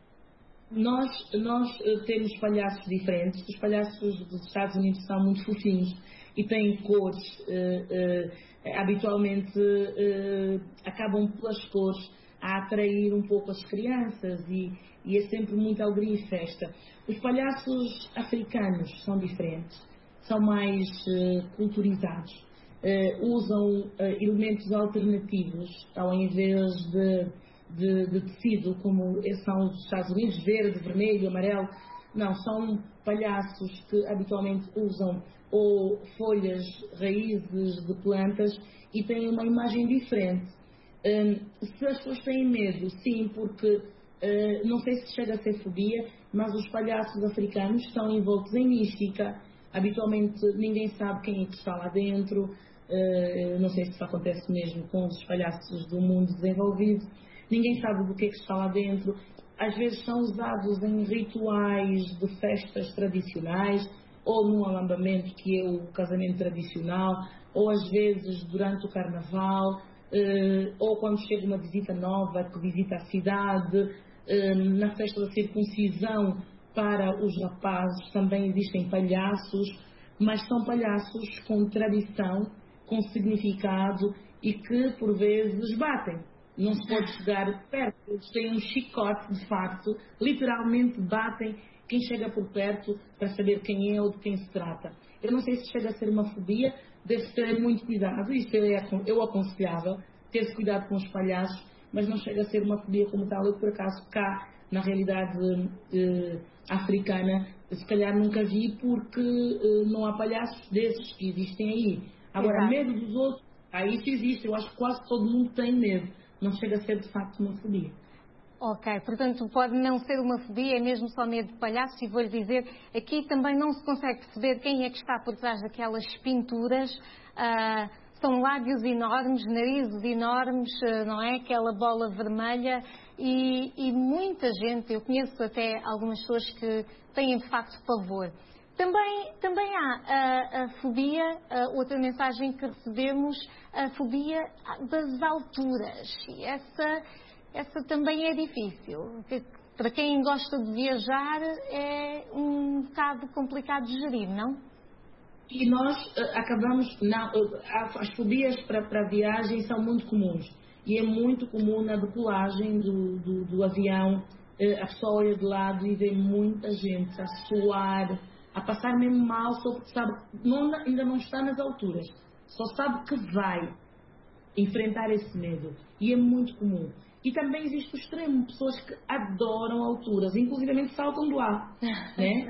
Nós, nós uh, temos palhaços diferentes. Os palhaços dos Estados Unidos são muito fofinhos e têm cores, uh, uh, habitualmente uh, acabam pelas cores a atrair um pouco as crianças e, e é sempre muita alegria e festa. Os palhaços africanos são diferentes, são mais uh, culturizados, uh, usam uh, elementos alternativos ao invés de, de, de tecido, como são os Estados Unidos, verde, vermelho, amarelo. Não, são palhaços que habitualmente usam ou folhas, raízes de plantas e têm uma imagem diferente. Um, se as pessoas têm medo, sim, porque uh, não sei se chega a ser fobia, mas os palhaços africanos estão envoltos em mística. Habitualmente ninguém sabe quem é que está lá dentro. Uh, não sei se isso acontece mesmo com os palhaços do mundo desenvolvido. Ninguém sabe do que é que está lá dentro. Às vezes são usados em rituais de festas tradicionais, ou num alambamento, que é o casamento tradicional, ou às vezes durante o carnaval, ou quando chega uma visita nova que visita a cidade, na festa da circuncisão para os rapazes também existem palhaços, mas são palhaços com tradição, com significado e que por vezes batem. Não se pode chegar perto, eles têm um chicote de facto, literalmente batem quem chega por perto para saber quem é ou de quem se trata. Eu não sei se chega a ser uma fobia, deve ter muito cuidado, isso eu aconselhava, ter cuidado com os palhaços, mas não chega a ser uma fobia como tal. Eu, por acaso, cá, na realidade eh, africana, se calhar nunca vi, porque eh, não há palhaços desses que existem aí. Agora, Exato. Medo dos outros, aí isso existe, eu acho que quase todo mundo tem medo, não chega a ser de facto uma fobia. Ok, portanto pode não ser uma fobia, é mesmo só medo de palhaços, e vou-lhe dizer, aqui também não se consegue perceber quem é que está por trás daquelas pinturas. Uh, são lábios enormes, narizes enormes, uh, não é? Aquela bola vermelha e, e muita gente, eu conheço até algumas pessoas que têm de facto pavor. Também, também há a, a fobia, a outra mensagem que recebemos, a fobia das alturas. E essa... Essa também é difícil. Para quem gosta de viajar é um bocado complicado de gerir, não? E nós uh, acabamos... Não, uh, as fobias para, para a viagem são muito comuns. E é muito comum na decolagem do, do, do avião, uh, a pessoa olha de lado e vê muita gente a suar, a passar mesmo mal, só porque sabe, não, ainda não está nas alturas. Só sabe que vai enfrentar esse medo. E é muito comum. E também existe o extremo, pessoas que adoram alturas, inclusive saltam do ar, né?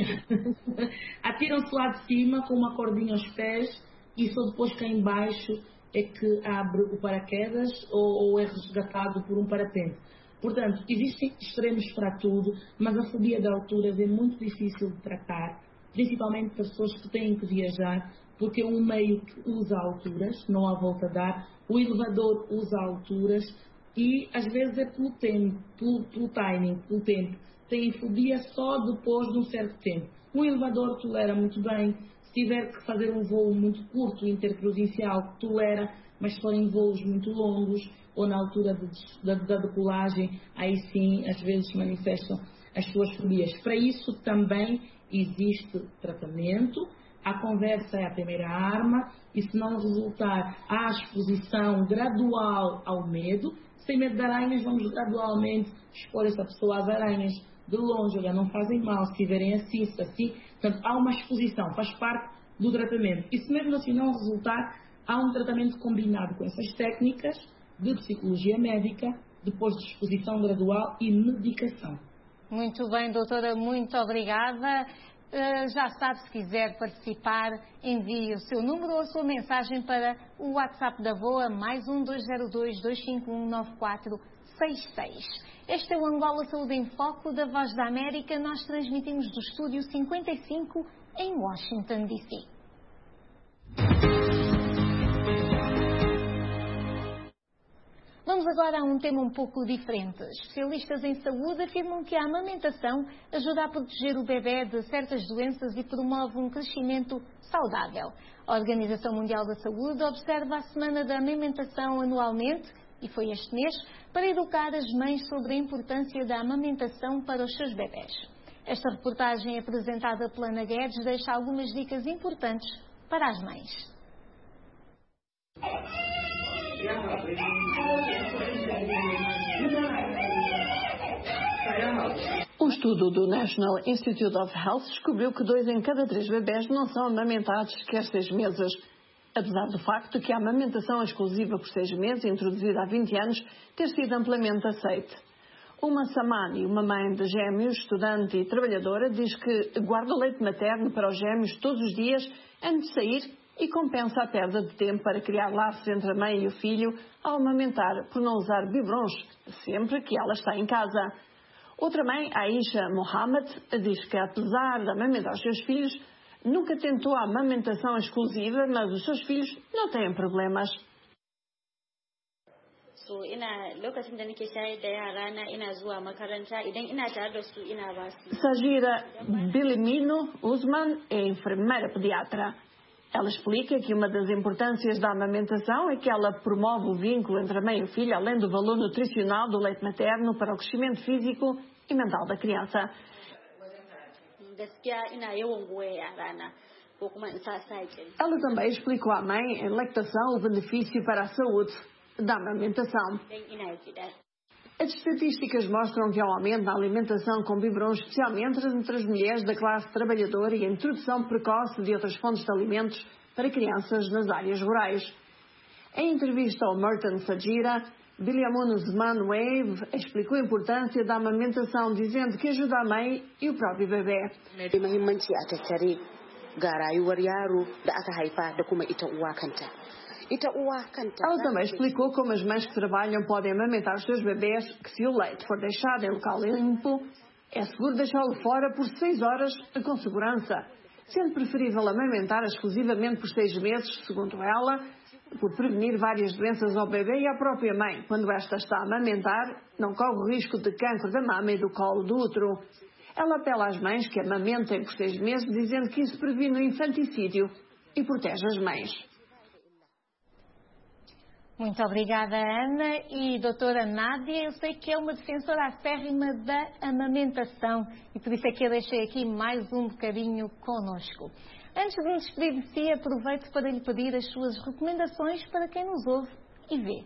Atiram-se lá de cima com uma cordinha aos pés e só depois cá em baixo é que abre o paraquedas ou, ou é resgatado por um parapente. Portanto, existem extremos para tudo, mas a fobia de alturas é muito difícil de tratar, principalmente para pessoas que têm que viajar, porque é um meio que usa alturas, não há volta a dar, o elevador usa alturas, e às vezes é pelo tempo, pelo, pelo timing, pelo tempo. Tem fobia só depois de um certo tempo. Um elevador tolera muito bem. Se tiver que fazer um voo muito curto, interprovincial, tolera, mas se forem voos muito longos ou na altura de, da, da decolagem, aí sim, às vezes manifestam as suas fobias. Para isso também existe tratamento. A conversa é a primeira arma e se não resultar, há a exposição gradual ao medo. Sem medo de aranhas, vamos gradualmente expor essa pessoa às aranhas de longe, olha, não fazem mal, se tiverem assim, se assim. Portanto, há uma exposição, faz parte do tratamento. E se mesmo assim não resultar, há um tratamento combinado com essas técnicas de psicologia médica, depois de exposição gradual e medicação. Muito bem, doutora, muito obrigada. Uh, já sabe, se quiser participar, envie o seu número ou a sua mensagem para o WhatsApp da V O A, mais um dois zero dois, dois cinco um, nove quatro seis seis. Este é o Angola Saúde em Foco da Voz da América. Nós transmitimos do estúdio cinquenta e cinco em Washington, D C. Vamos agora a um tema um pouco diferente. Especialistas em saúde afirmam que a amamentação ajuda a proteger o bebê de certas doenças e promove um crescimento saudável. A Organização Mundial da Saúde observa a Semana da Amamentação anualmente, e foi este mês, para educar as mães sobre a importância da amamentação para os seus bebés. Esta reportagem apresentada pela Ana Guedes deixa algumas dicas importantes para as mães. Um estudo do National Institute of Health descobriu que dois em cada três bebés não são amamentados sequer seis meses. Apesar do facto de que a amamentação exclusiva por seis meses, introduzida há vinte anos, ter sido amplamente aceite. Uma Samani, uma mãe de gêmeos, estudante e trabalhadora, diz que guarda leite materno para os gêmeos todos os dias antes de sair e compensa a perda de tempo para criar laços entre a mãe e o filho ao amamentar por não usar biberons sempre que ela está em casa. Outra mãe, Aisha Mohammed, diz que apesar de amamentar os seus filhos, nunca tentou a amamentação exclusiva, mas os seus filhos não têm problemas. So ina lokacin da nake shayar da yara na ina zuwa makaranta idan ina tare da su ina ba su. Sagira Bilimino Usman é enfermeira pediatra. Ela explica que uma das importâncias da amamentação é que ela promove o vínculo entre a mãe e o filho, além do valor nutricional do leite materno para o crescimento físico e mental da criança. Gaskiya ina yawan goya yara na ko kuma in sa sake. Ela também explicou à mãe em lactação o benefício para a saúde da amamentação. As estatísticas mostram que há um aumento na alimentação com biberons, especialmente entre as mulheres da classe trabalhadora, e a introdução precoce de outras fontes de alimentos para crianças nas áreas rurais. Em entrevista ao Merton Sagira, Biliamun Usman Wave explicou a importância da amamentação, dizendo que ajuda a mãe e o próprio bebê. Mai muhimmanci a tattare ga rayuwar yaro da aka haifa da kuma ita uwa kanta. Ela também explicou como as mães que trabalham podem amamentar os seus bebés, que se o leite for deixado em local limpo, é seguro deixá-lo fora por seis horas com segurança, sendo preferível amamentar exclusivamente por seis meses, segundo ela, por prevenir várias doenças ao bebê e à própria mãe. Quando esta está a amamentar, não corre o risco de cancro da mama e do colo do útero. Ela apela às mães que amamentem por seis meses, dizendo que isso previne o infanticídio e protege as mães. Muito obrigada, Ana. E doutora Nádia, eu sei que é uma defensora acérrima da amamentação e por isso é que eu deixei aqui mais um bocadinho connosco. Antes de me despedir de si, aproveito para lhe pedir as suas recomendações para quem nos ouve e vê.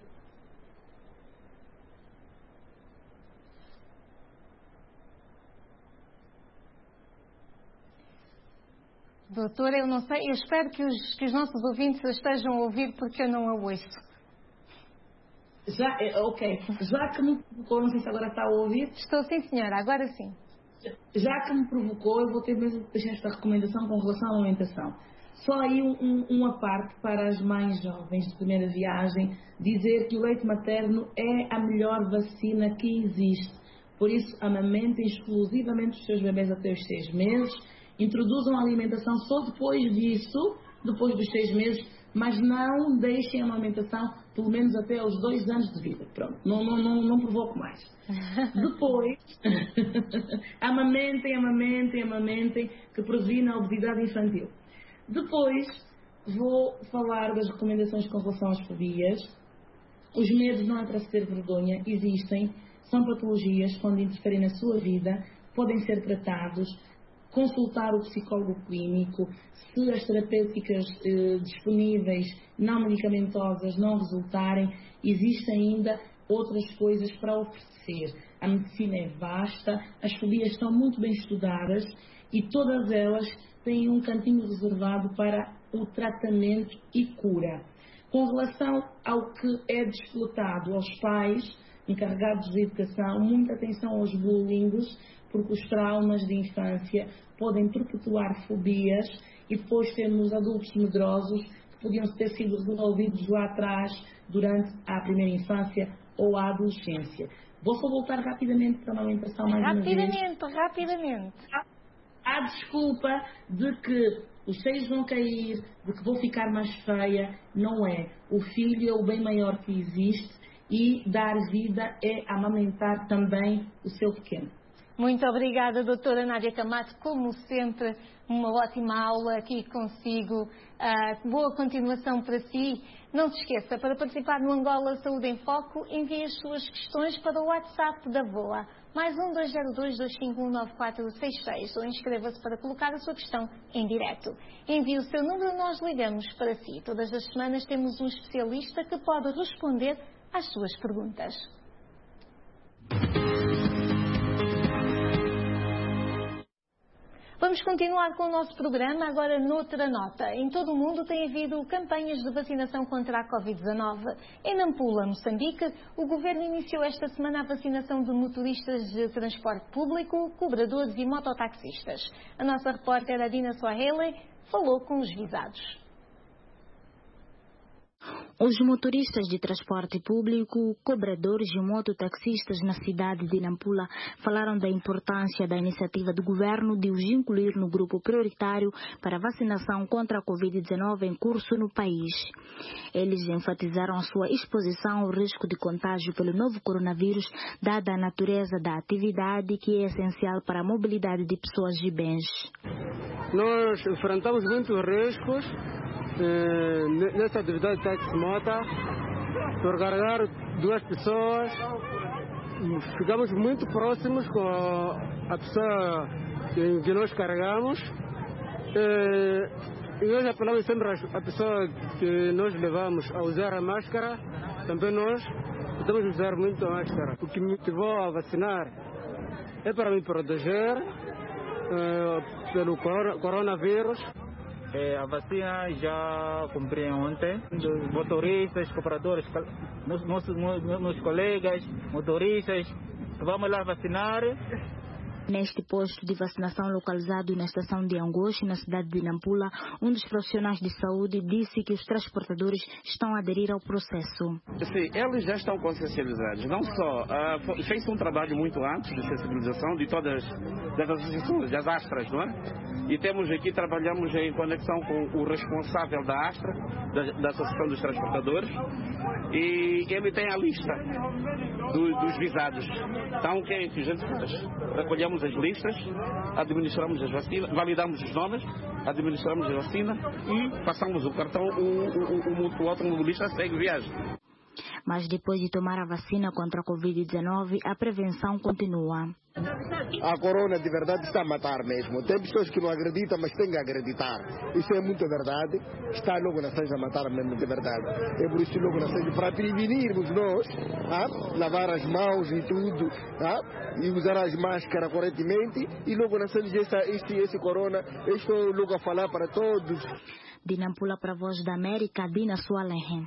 Doutora, eu não sei, eu espero que os, que os nossos ouvintes estejam a ouvir porque eu não a ouço. Já, ok, já que me provocou, não sei se agora está a ouvir. Estou sim, senhora, agora sim. Já que me provocou, eu vou ter mesmo que deixar esta recomendação com relação à alimentação. Só aí um, uma parte para as mães jovens de primeira viagem, dizer que o leite materno é a melhor vacina que existe. Por isso, amamentem exclusivamente os seus bebés até os seis meses, introduzam a alimentação só depois disso, depois dos seis meses, mas não deixem a amamentação pelo menos até aos dois anos de vida. Pronto, não, não, não, não provoco mais. Depois, amamentem, amamentem, amamentem, que previne a obesidade infantil. Depois, vou falar das recomendações com relação às fobias. Os medos não é para se ter vergonha, existem, são patologias, podem interferir na sua vida, podem ser tratados. Consultar o psicólogo clínico, se as terapêuticas eh, disponíveis não medicamentosas não resultarem, existem ainda outras coisas para oferecer. A medicina é vasta, as fobias estão muito bem estudadas e todas elas têm um cantinho reservado para o tratamento e cura. Com relação ao que é desplotado aos pais encarregados de educação, muita atenção aos bullyingos, porque os traumas de infância podem perpetuar fobias e depois temos adultos medrosos que podiam ter sido resolvidos lá atrás, durante a primeira infância ou à adolescência. Vou só voltar rapidamente para a amamentação mais uma vez. Rapidamente, rapidamente. Há desculpa de que os seios vão cair, de que vou ficar mais feia. Não é. O filho é o bem maior que existe e dar vida é amamentar também o seu pequeno. Muito obrigada, doutora Nádia Camacho. Como sempre, uma ótima aula aqui consigo. Uh, boa continuação para si. Não se esqueça, para participar no Angola Saúde em Foco, envie as suas questões para o WhatsApp da V O A, mais um dois zero dois, dois cinco um, nove quatro seis seis, ou inscreva-se para colocar a sua questão em direto. Envie o seu número e nós ligamos para si. Todas as semanas temos um especialista que pode responder às suas perguntas. Vamos continuar com o nosso programa, agora noutra nota. Em todo o mundo tem havido campanhas de vacinação contra a covid dezanove. Em Nampula, Moçambique, o governo iniciou esta semana a vacinação de motoristas de transporte público, cobradores e mototaxistas. A nossa repórter Adina Swahili falou com os visados. Os motoristas de transporte público, cobradores e mototaxistas na cidade de Nampula falaram da importância da iniciativa do governo de os incluir no grupo prioritário para a vacinação contra a covid dezanove em curso no país. Eles enfatizaram a sua exposição ao risco de contágio pelo novo coronavírus, dada a natureza da atividade que é essencial para a mobilidade de pessoas e bens. Nós enfrentamos muitos riscos Eh, nessa atividade de taxi-mota, por carregar duas pessoas, ficamos muito próximos com a pessoa que, que nós carregamos eh, e nós apelamos sempre a pessoa que nós levamos a usar a máscara. Também nós podemos usar muito a máscara. O que me motivou a vacinar é para me proteger eh, pelo coronavírus. É, a vacina já cumpri ontem. Os motoristas, cooperadores, nossos, nossos, meus colegas, motoristas, vamos lá vacinar. Neste posto de vacinação localizado na estação de Angoche, na cidade de Nampula, um dos profissionais de saúde disse que os transportadores estão a aderir ao processo. Sim, eles já estão consciencializados. Não só, uh, fez um trabalho muito antes de sensibilização de todas as associações, das Astras, não é? E temos aqui, trabalhamos em conexão com o responsável da Astra, da, da Associação dos Transportadores, e ele tem a lista do, dos visados. Então, o que é que a gente faz? Recolhemos as listas, administramos as vacinas, validamos os nomes, administramos a vacina e passamos o cartão, o, o, o, o automobilista segue viagem. Mas depois de tomar a vacina contra a covid dezanove, a prevenção continua. A corona de verdade está a matar mesmo. Tem pessoas que não acreditam, mas têm que acreditar. Isso é muito verdade. Está logo na frente a matar mesmo de verdade. É por isso logo na frente, para prevenirmos nós, ah, lavar as mãos e tudo, ah, e usar as máscaras corretamente, e logo na frente esse, esse corona, eu estou logo a falar para todos. De Nampula para a Voz da América, Adina Swahili.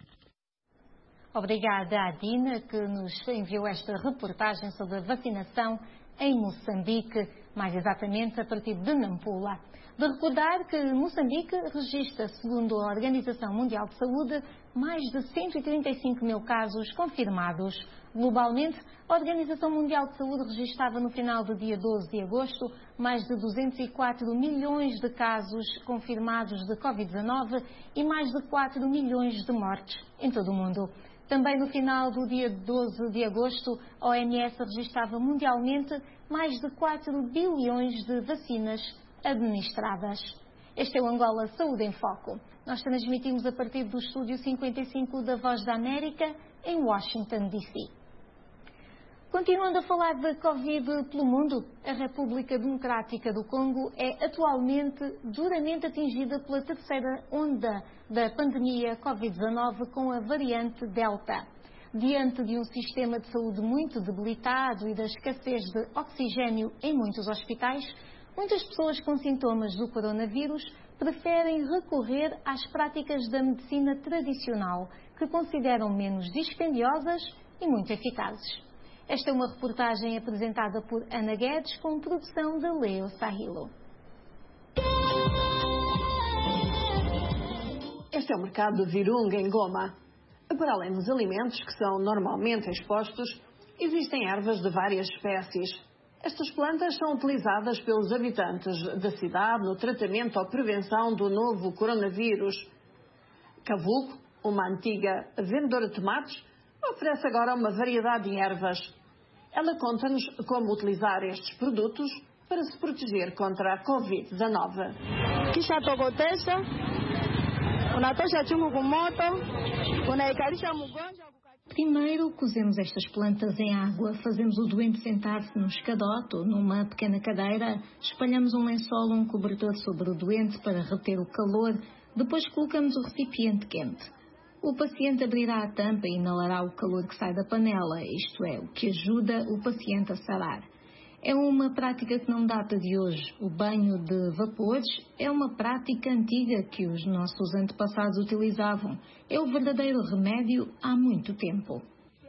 Obrigada à Dina, que nos enviou esta reportagem sobre a vacinação em Moçambique, mais exatamente a partir de Nampula. De recordar que Moçambique registra, segundo a Organização Mundial de Saúde, mais de cento e trinta e cinco mil casos confirmados. Globalmente, a Organização Mundial de Saúde registrava no final do dia doze de agosto mais de duzentos e quatro milhões de casos confirmados de covid dezanove e mais de quatro milhões de mortes em todo o mundo. Também no final do dia doze de agosto, a O M S registrava mundialmente mais de quatro bilhões de vacinas administradas. Este é o Angola Saúde em Foco. Nós transmitimos a partir do estúdio cinquenta e cinco da Voz da América, em Washington, D C Continuando a falar da Covid pelo mundo, a República Democrática do Congo é atualmente duramente atingida pela terceira onda da pandemia covid dezanove com a variante Delta. Diante de um sistema de saúde muito debilitado e da escassez de oxigênio em muitos hospitais, muitas pessoas com sintomas do coronavírus preferem recorrer às práticas da medicina tradicional, que consideram menos dispendiosas e muito eficazes. Esta é uma reportagem apresentada por Ana Guedes com produção de Leo Sahilo. Este é o mercado de Virunga, em Goma. Para além dos alimentos que são normalmente expostos, existem ervas de várias espécies. Estas plantas são utilizadas pelos habitantes da cidade no tratamento ou prevenção do novo coronavírus. Cavulco, uma antiga vendedora de tomates, oferece agora uma variedade de ervas. Ela conta-nos como utilizar estes produtos para se proteger contra a covid dezenove. Primeiro, cozemos estas plantas em água, fazemos o doente sentar-se num escadote ou numa pequena cadeira, espalhamos um lençol ou um cobertor sobre o doente para reter o calor, depois colocamos o recipiente quente. O paciente abrirá a tampa e inalará o calor que sai da panela, isto é, o que ajuda o paciente a sarar. É uma prática que não data de hoje. O banho de vapores é uma prática antiga que os nossos antepassados utilizavam. É o verdadeiro remédio há muito tempo.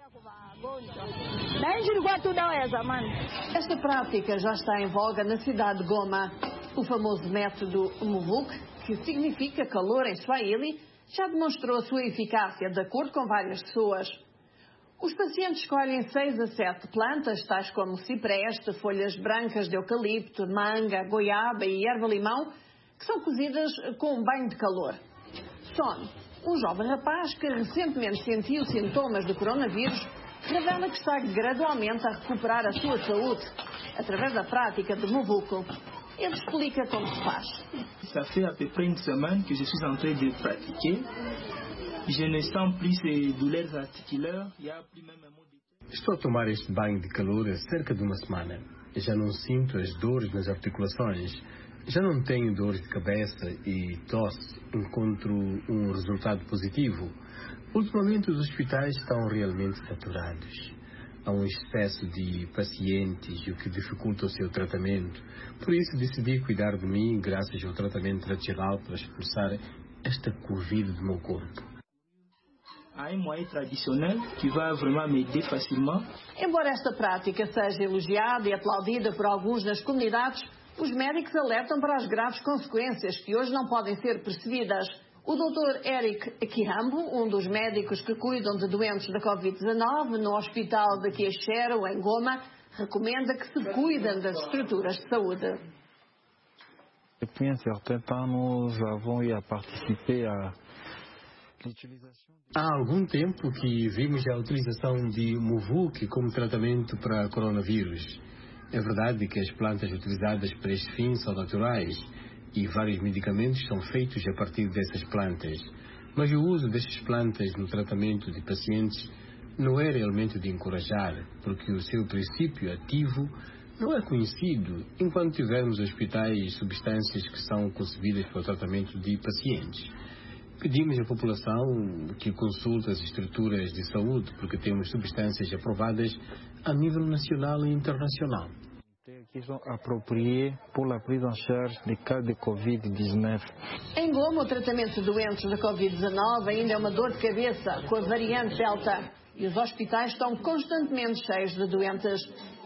Esta prática já está em voga na cidade de Goma. O famoso método Muvuk, que significa calor em Swahili, já demonstrou a sua eficácia de acordo com várias pessoas. Os pacientes escolhem seis a sete plantas, tais como cipreste, folhas brancas de eucalipto, manga, goiaba e erva-limão, que são cozidas com um banho de calor. Son, um jovem rapaz que recentemente sentiu sintomas do coronavírus, revela que está gradualmente a recuperar a sua saúde através da prática de Muvuco. Ele explica como se faz. Ça fait à peu près une semaine que je suis en train de pratiquer. Je ne sens plus ces douleurs articulaires. Il y a plus même un mot de... Estou a tomar este banho de calor há cerca de uma semana. Já não sinto as dores nas articulações. Já não tenho dores de cabeça e tosse. Encontro um resultado positivo. Ultimamente os hospitais estão realmente saturados. Há um excesso de pacientes, o que dificulta o seu tratamento. Por isso decidi cuidar de mim graças ao tratamento tradicional para expulsar esta Covid do meu corpo. Há um moyen tradicional que vai vraiment m'aider facilement. Embora esta prática seja elogiada e aplaudida por alguns nas comunidades, os médicos alertam para as graves consequências que hoje não podem ser percebidas. O doutor Eric Kihambo, um dos médicos que cuidam de doentes da covid dezenove no hospital de Queixero, em Goma, recomenda que se cuidem das estruturas de saúde. Depuis un certain temps, nous avons eu a participer à Há algum tempo que vimos a utilização de Muvuk como tratamento para coronavírus. É verdade que as plantas utilizadas para este fim são naturais e vários medicamentos são feitos a partir dessas plantas. Mas o uso destas plantas no tratamento de pacientes não é realmente de encorajar, porque o seu princípio ativo não é conhecido, enquanto tivermos hospitais substâncias que são concebidas para o tratamento de pacientes. Pedimos à população que consulte as estruturas de saúde, porque temos substâncias aprovadas a nível nacional e internacional. Qui sont appropriés pour la prise en charge des cas de covid dezenove. Em Goma, o tratamento de doentes da covid dezenove ainda é uma dor de cabeça com a variante Delta e os hospitais estão constantemente cheios de doentes.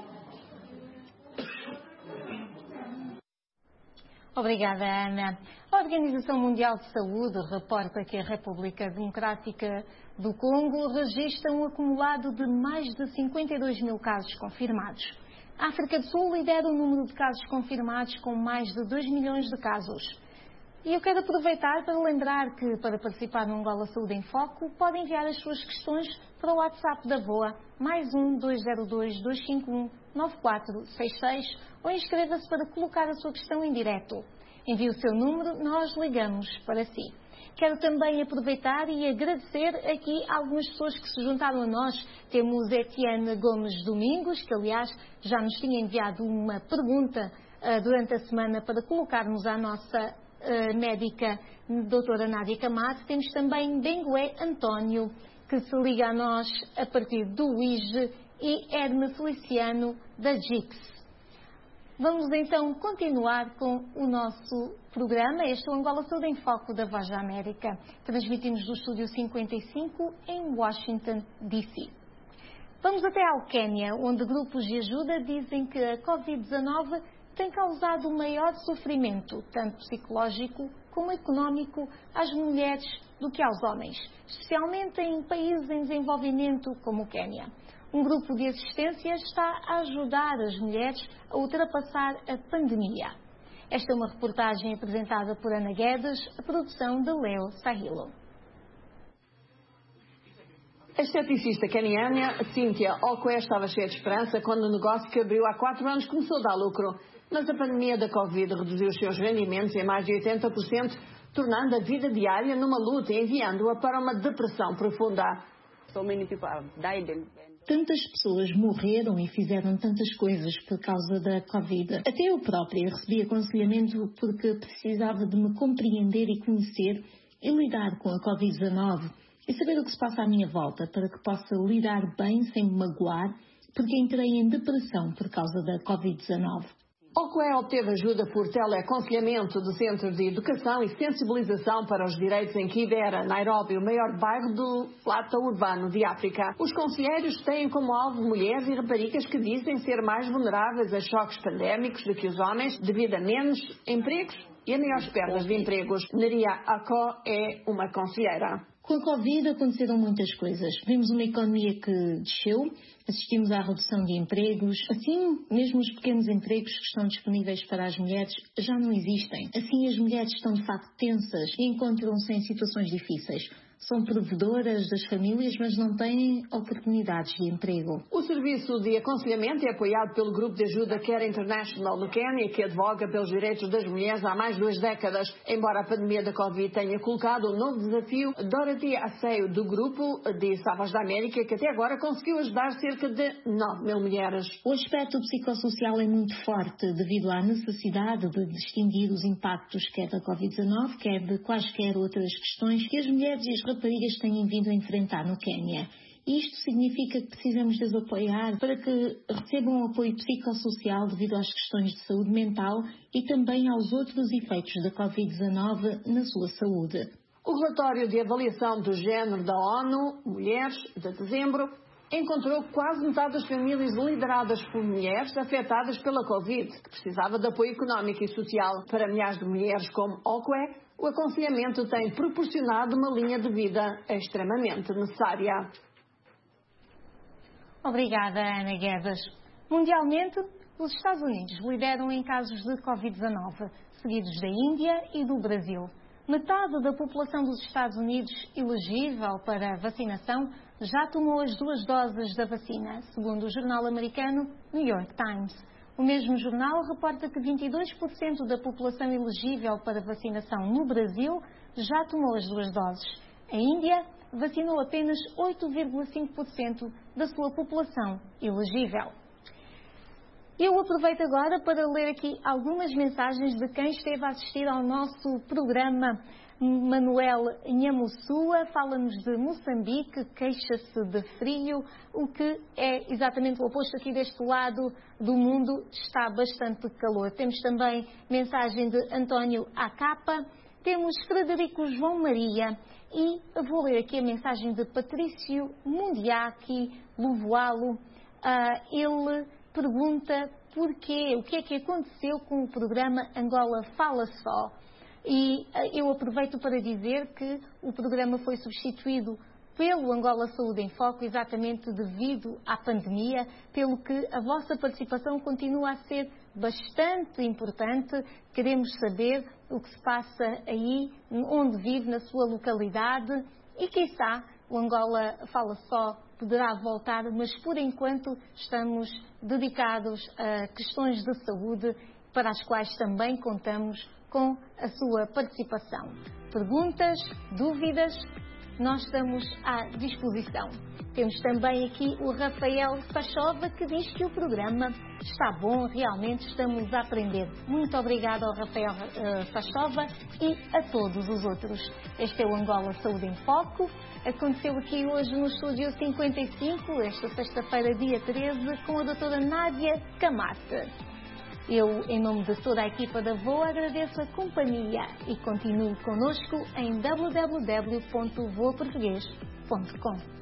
Obrigada, Ana. A Organização Mundial de Saúde reporta que a República Democrática do Congo registra um acumulado de mais de cinquenta e dois mil casos confirmados. A África do Sul lidera o número de casos confirmados com mais de dois milhões de casos. E eu quero aproveitar para lembrar que, para participar no Angola Saúde em Foco, podem enviar as suas questões para o WhatsApp da V O A, mais um dois zero dois, dois cinco um, nove quatro seis seis, ou inscreva-se para colocar a sua questão em direto. Envie o seu número, nós ligamos para si. Quero também aproveitar e agradecer aqui algumas pessoas que se juntaram a nós. Temos Etienne Gomes Domingos, que aliás já nos tinha enviado uma pergunta uh, durante a semana para colocarmos à nossa uh, médica doutora Nádia Camate. Temos também Bengué António, que se liga a nós a partir do I G E, e Herme Feliciano, da G I C S. Vamos então continuar com o nosso programa. Este é o Angola Saúde em Foco da Voz da América. Transmitimos do Estúdio cinquenta e cinco em Washington, D C Vamos até ao Quênia, onde grupos de ajuda dizem que a covid dezenove tem causado maior sofrimento, tanto psicológico como económico, às mulheres do que aos homens, especialmente em países em desenvolvimento como o Quênia. Um grupo de assistência está a ajudar as mulheres a ultrapassar a pandemia. Esta é uma reportagem apresentada por Ana Guedes, a produção de Leo Sahilo. A esteticista caniana Cynthia Okwé estava cheia de esperança quando o negócio que abriu há quatro anos começou a dar lucro. Mas a pandemia da Covid reduziu os seus rendimentos em mais de oitenta por cento, tornando a vida diária numa luta e enviando-a para uma depressão profunda. Tantas pessoas morreram e fizeram tantas coisas por causa da Covid. Até eu própria recebi aconselhamento porque precisava de me compreender e conhecer e lidar com a Covid dezanove e saber o que se passa à minha volta para que possa lidar bem sem me magoar, porque entrei em depressão por causa da Covid dezanove. Okwé obteve ajuda por teleaconselhamento do Centro de Educação e Sensibilização para os Direitos em Kibera, Nairobi, o maior bairro do Plata Urbano de África. Os conselheiros têm como alvo mulheres e raparigas que dizem ser mais vulneráveis a choques pandémicos do que os homens, devido a menos empregos e a maiores perdas de empregos. Neria Akó é uma conselheira. Com a Covid aconteceram muitas coisas. Vimos uma economia que desceu, assistimos à redução de empregos. Assim, mesmo os pequenos empregos que estão disponíveis para as mulheres já não existem. Assim, as mulheres estão de facto tensas e encontram-se em situações difíceis. São provedoras das famílias, mas não têm oportunidades de emprego. O serviço de aconselhamento é apoiado pelo grupo de ajuda Care International no Quênia, que advoga pelos direitos das mulheres há mais de duas décadas. Embora a pandemia da Covid tenha colocado um novo desafio, Dorothy Aceio, do grupo de Savas da América, que até agora conseguiu ajudar cerca de nove mil mulheres. O aspecto psicossocial é muito forte devido à necessidade de distinguir os impactos quer da Covid dezanove, quer de quaisquer outras questões que as mulheres e as raparigas têm vindo a enfrentar no Quênia. Isto significa que precisamos de as apoiar para que recebam apoio psicossocial devido às questões de saúde mental e também aos outros efeitos da Covid dezanove na sua saúde. O relatório de avaliação do género da ONU, Mulheres, de dezembro, encontrou que quase metade das famílias lideradas por mulheres afetadas pela Covid, que precisava de apoio económico e social. Para milhares de mulheres como Okwé, o aconselhamento tem proporcionado uma linha de vida extremamente necessária. Obrigada, Ana Guedes. Mundialmente, os Estados Unidos lideram em casos de Covid dezanove, seguidos da Índia e do Brasil. Metade da população dos Estados Unidos elegível para vacinação já tomou as duas doses da vacina, segundo o jornal americano New York Times. O mesmo jornal reporta que vinte e dois por cento da população elegível para vacinação no Brasil já tomou as duas doses. A Índia vacinou apenas oito vírgula cinco por cento da sua população elegível. Eu aproveito agora para ler aqui algumas mensagens de quem esteve a assistir ao nosso programa. Manuel Nhamussua fala-nos de Moçambique, queixa-se de frio, o que é exatamente o oposto aqui deste lado do mundo, está bastante calor. Temos também mensagem de António Acapa, temos Frederico João Maria e vou ler aqui a mensagem de Patrício Mundiaki Luvoalo. Uh, ele pergunta porquê, o que é que aconteceu com o programa Angola Fala Só. E eu aproveito para dizer que o programa foi substituído pelo Angola Saúde em Foco exatamente devido à pandemia, pelo que a vossa participação continua a ser bastante importante. Queremos saber o que se passa aí, onde vive, na sua localidade e, quiçá, o Angola Fala Só poderá voltar, mas por enquanto estamos dedicados a questões de saúde para as quais também contamos com a sua participação. Perguntas, dúvidas, nós estamos à disposição. Temos também aqui o Rafael Fachova, que diz que o programa está bom, realmente estamos a aprender. Muito obrigada ao Rafael uh, Fachova e a todos os outros. Este é o Angola Saúde em Foco. Aconteceu aqui hoje no Estúdio cinquenta e cinco, esta sexta-feira, dia treze, com a doutora Nádia Camate. Eu, em nome de toda a equipa da Voa, agradeço a companhia e continue connosco em w w w ponto voa português ponto com.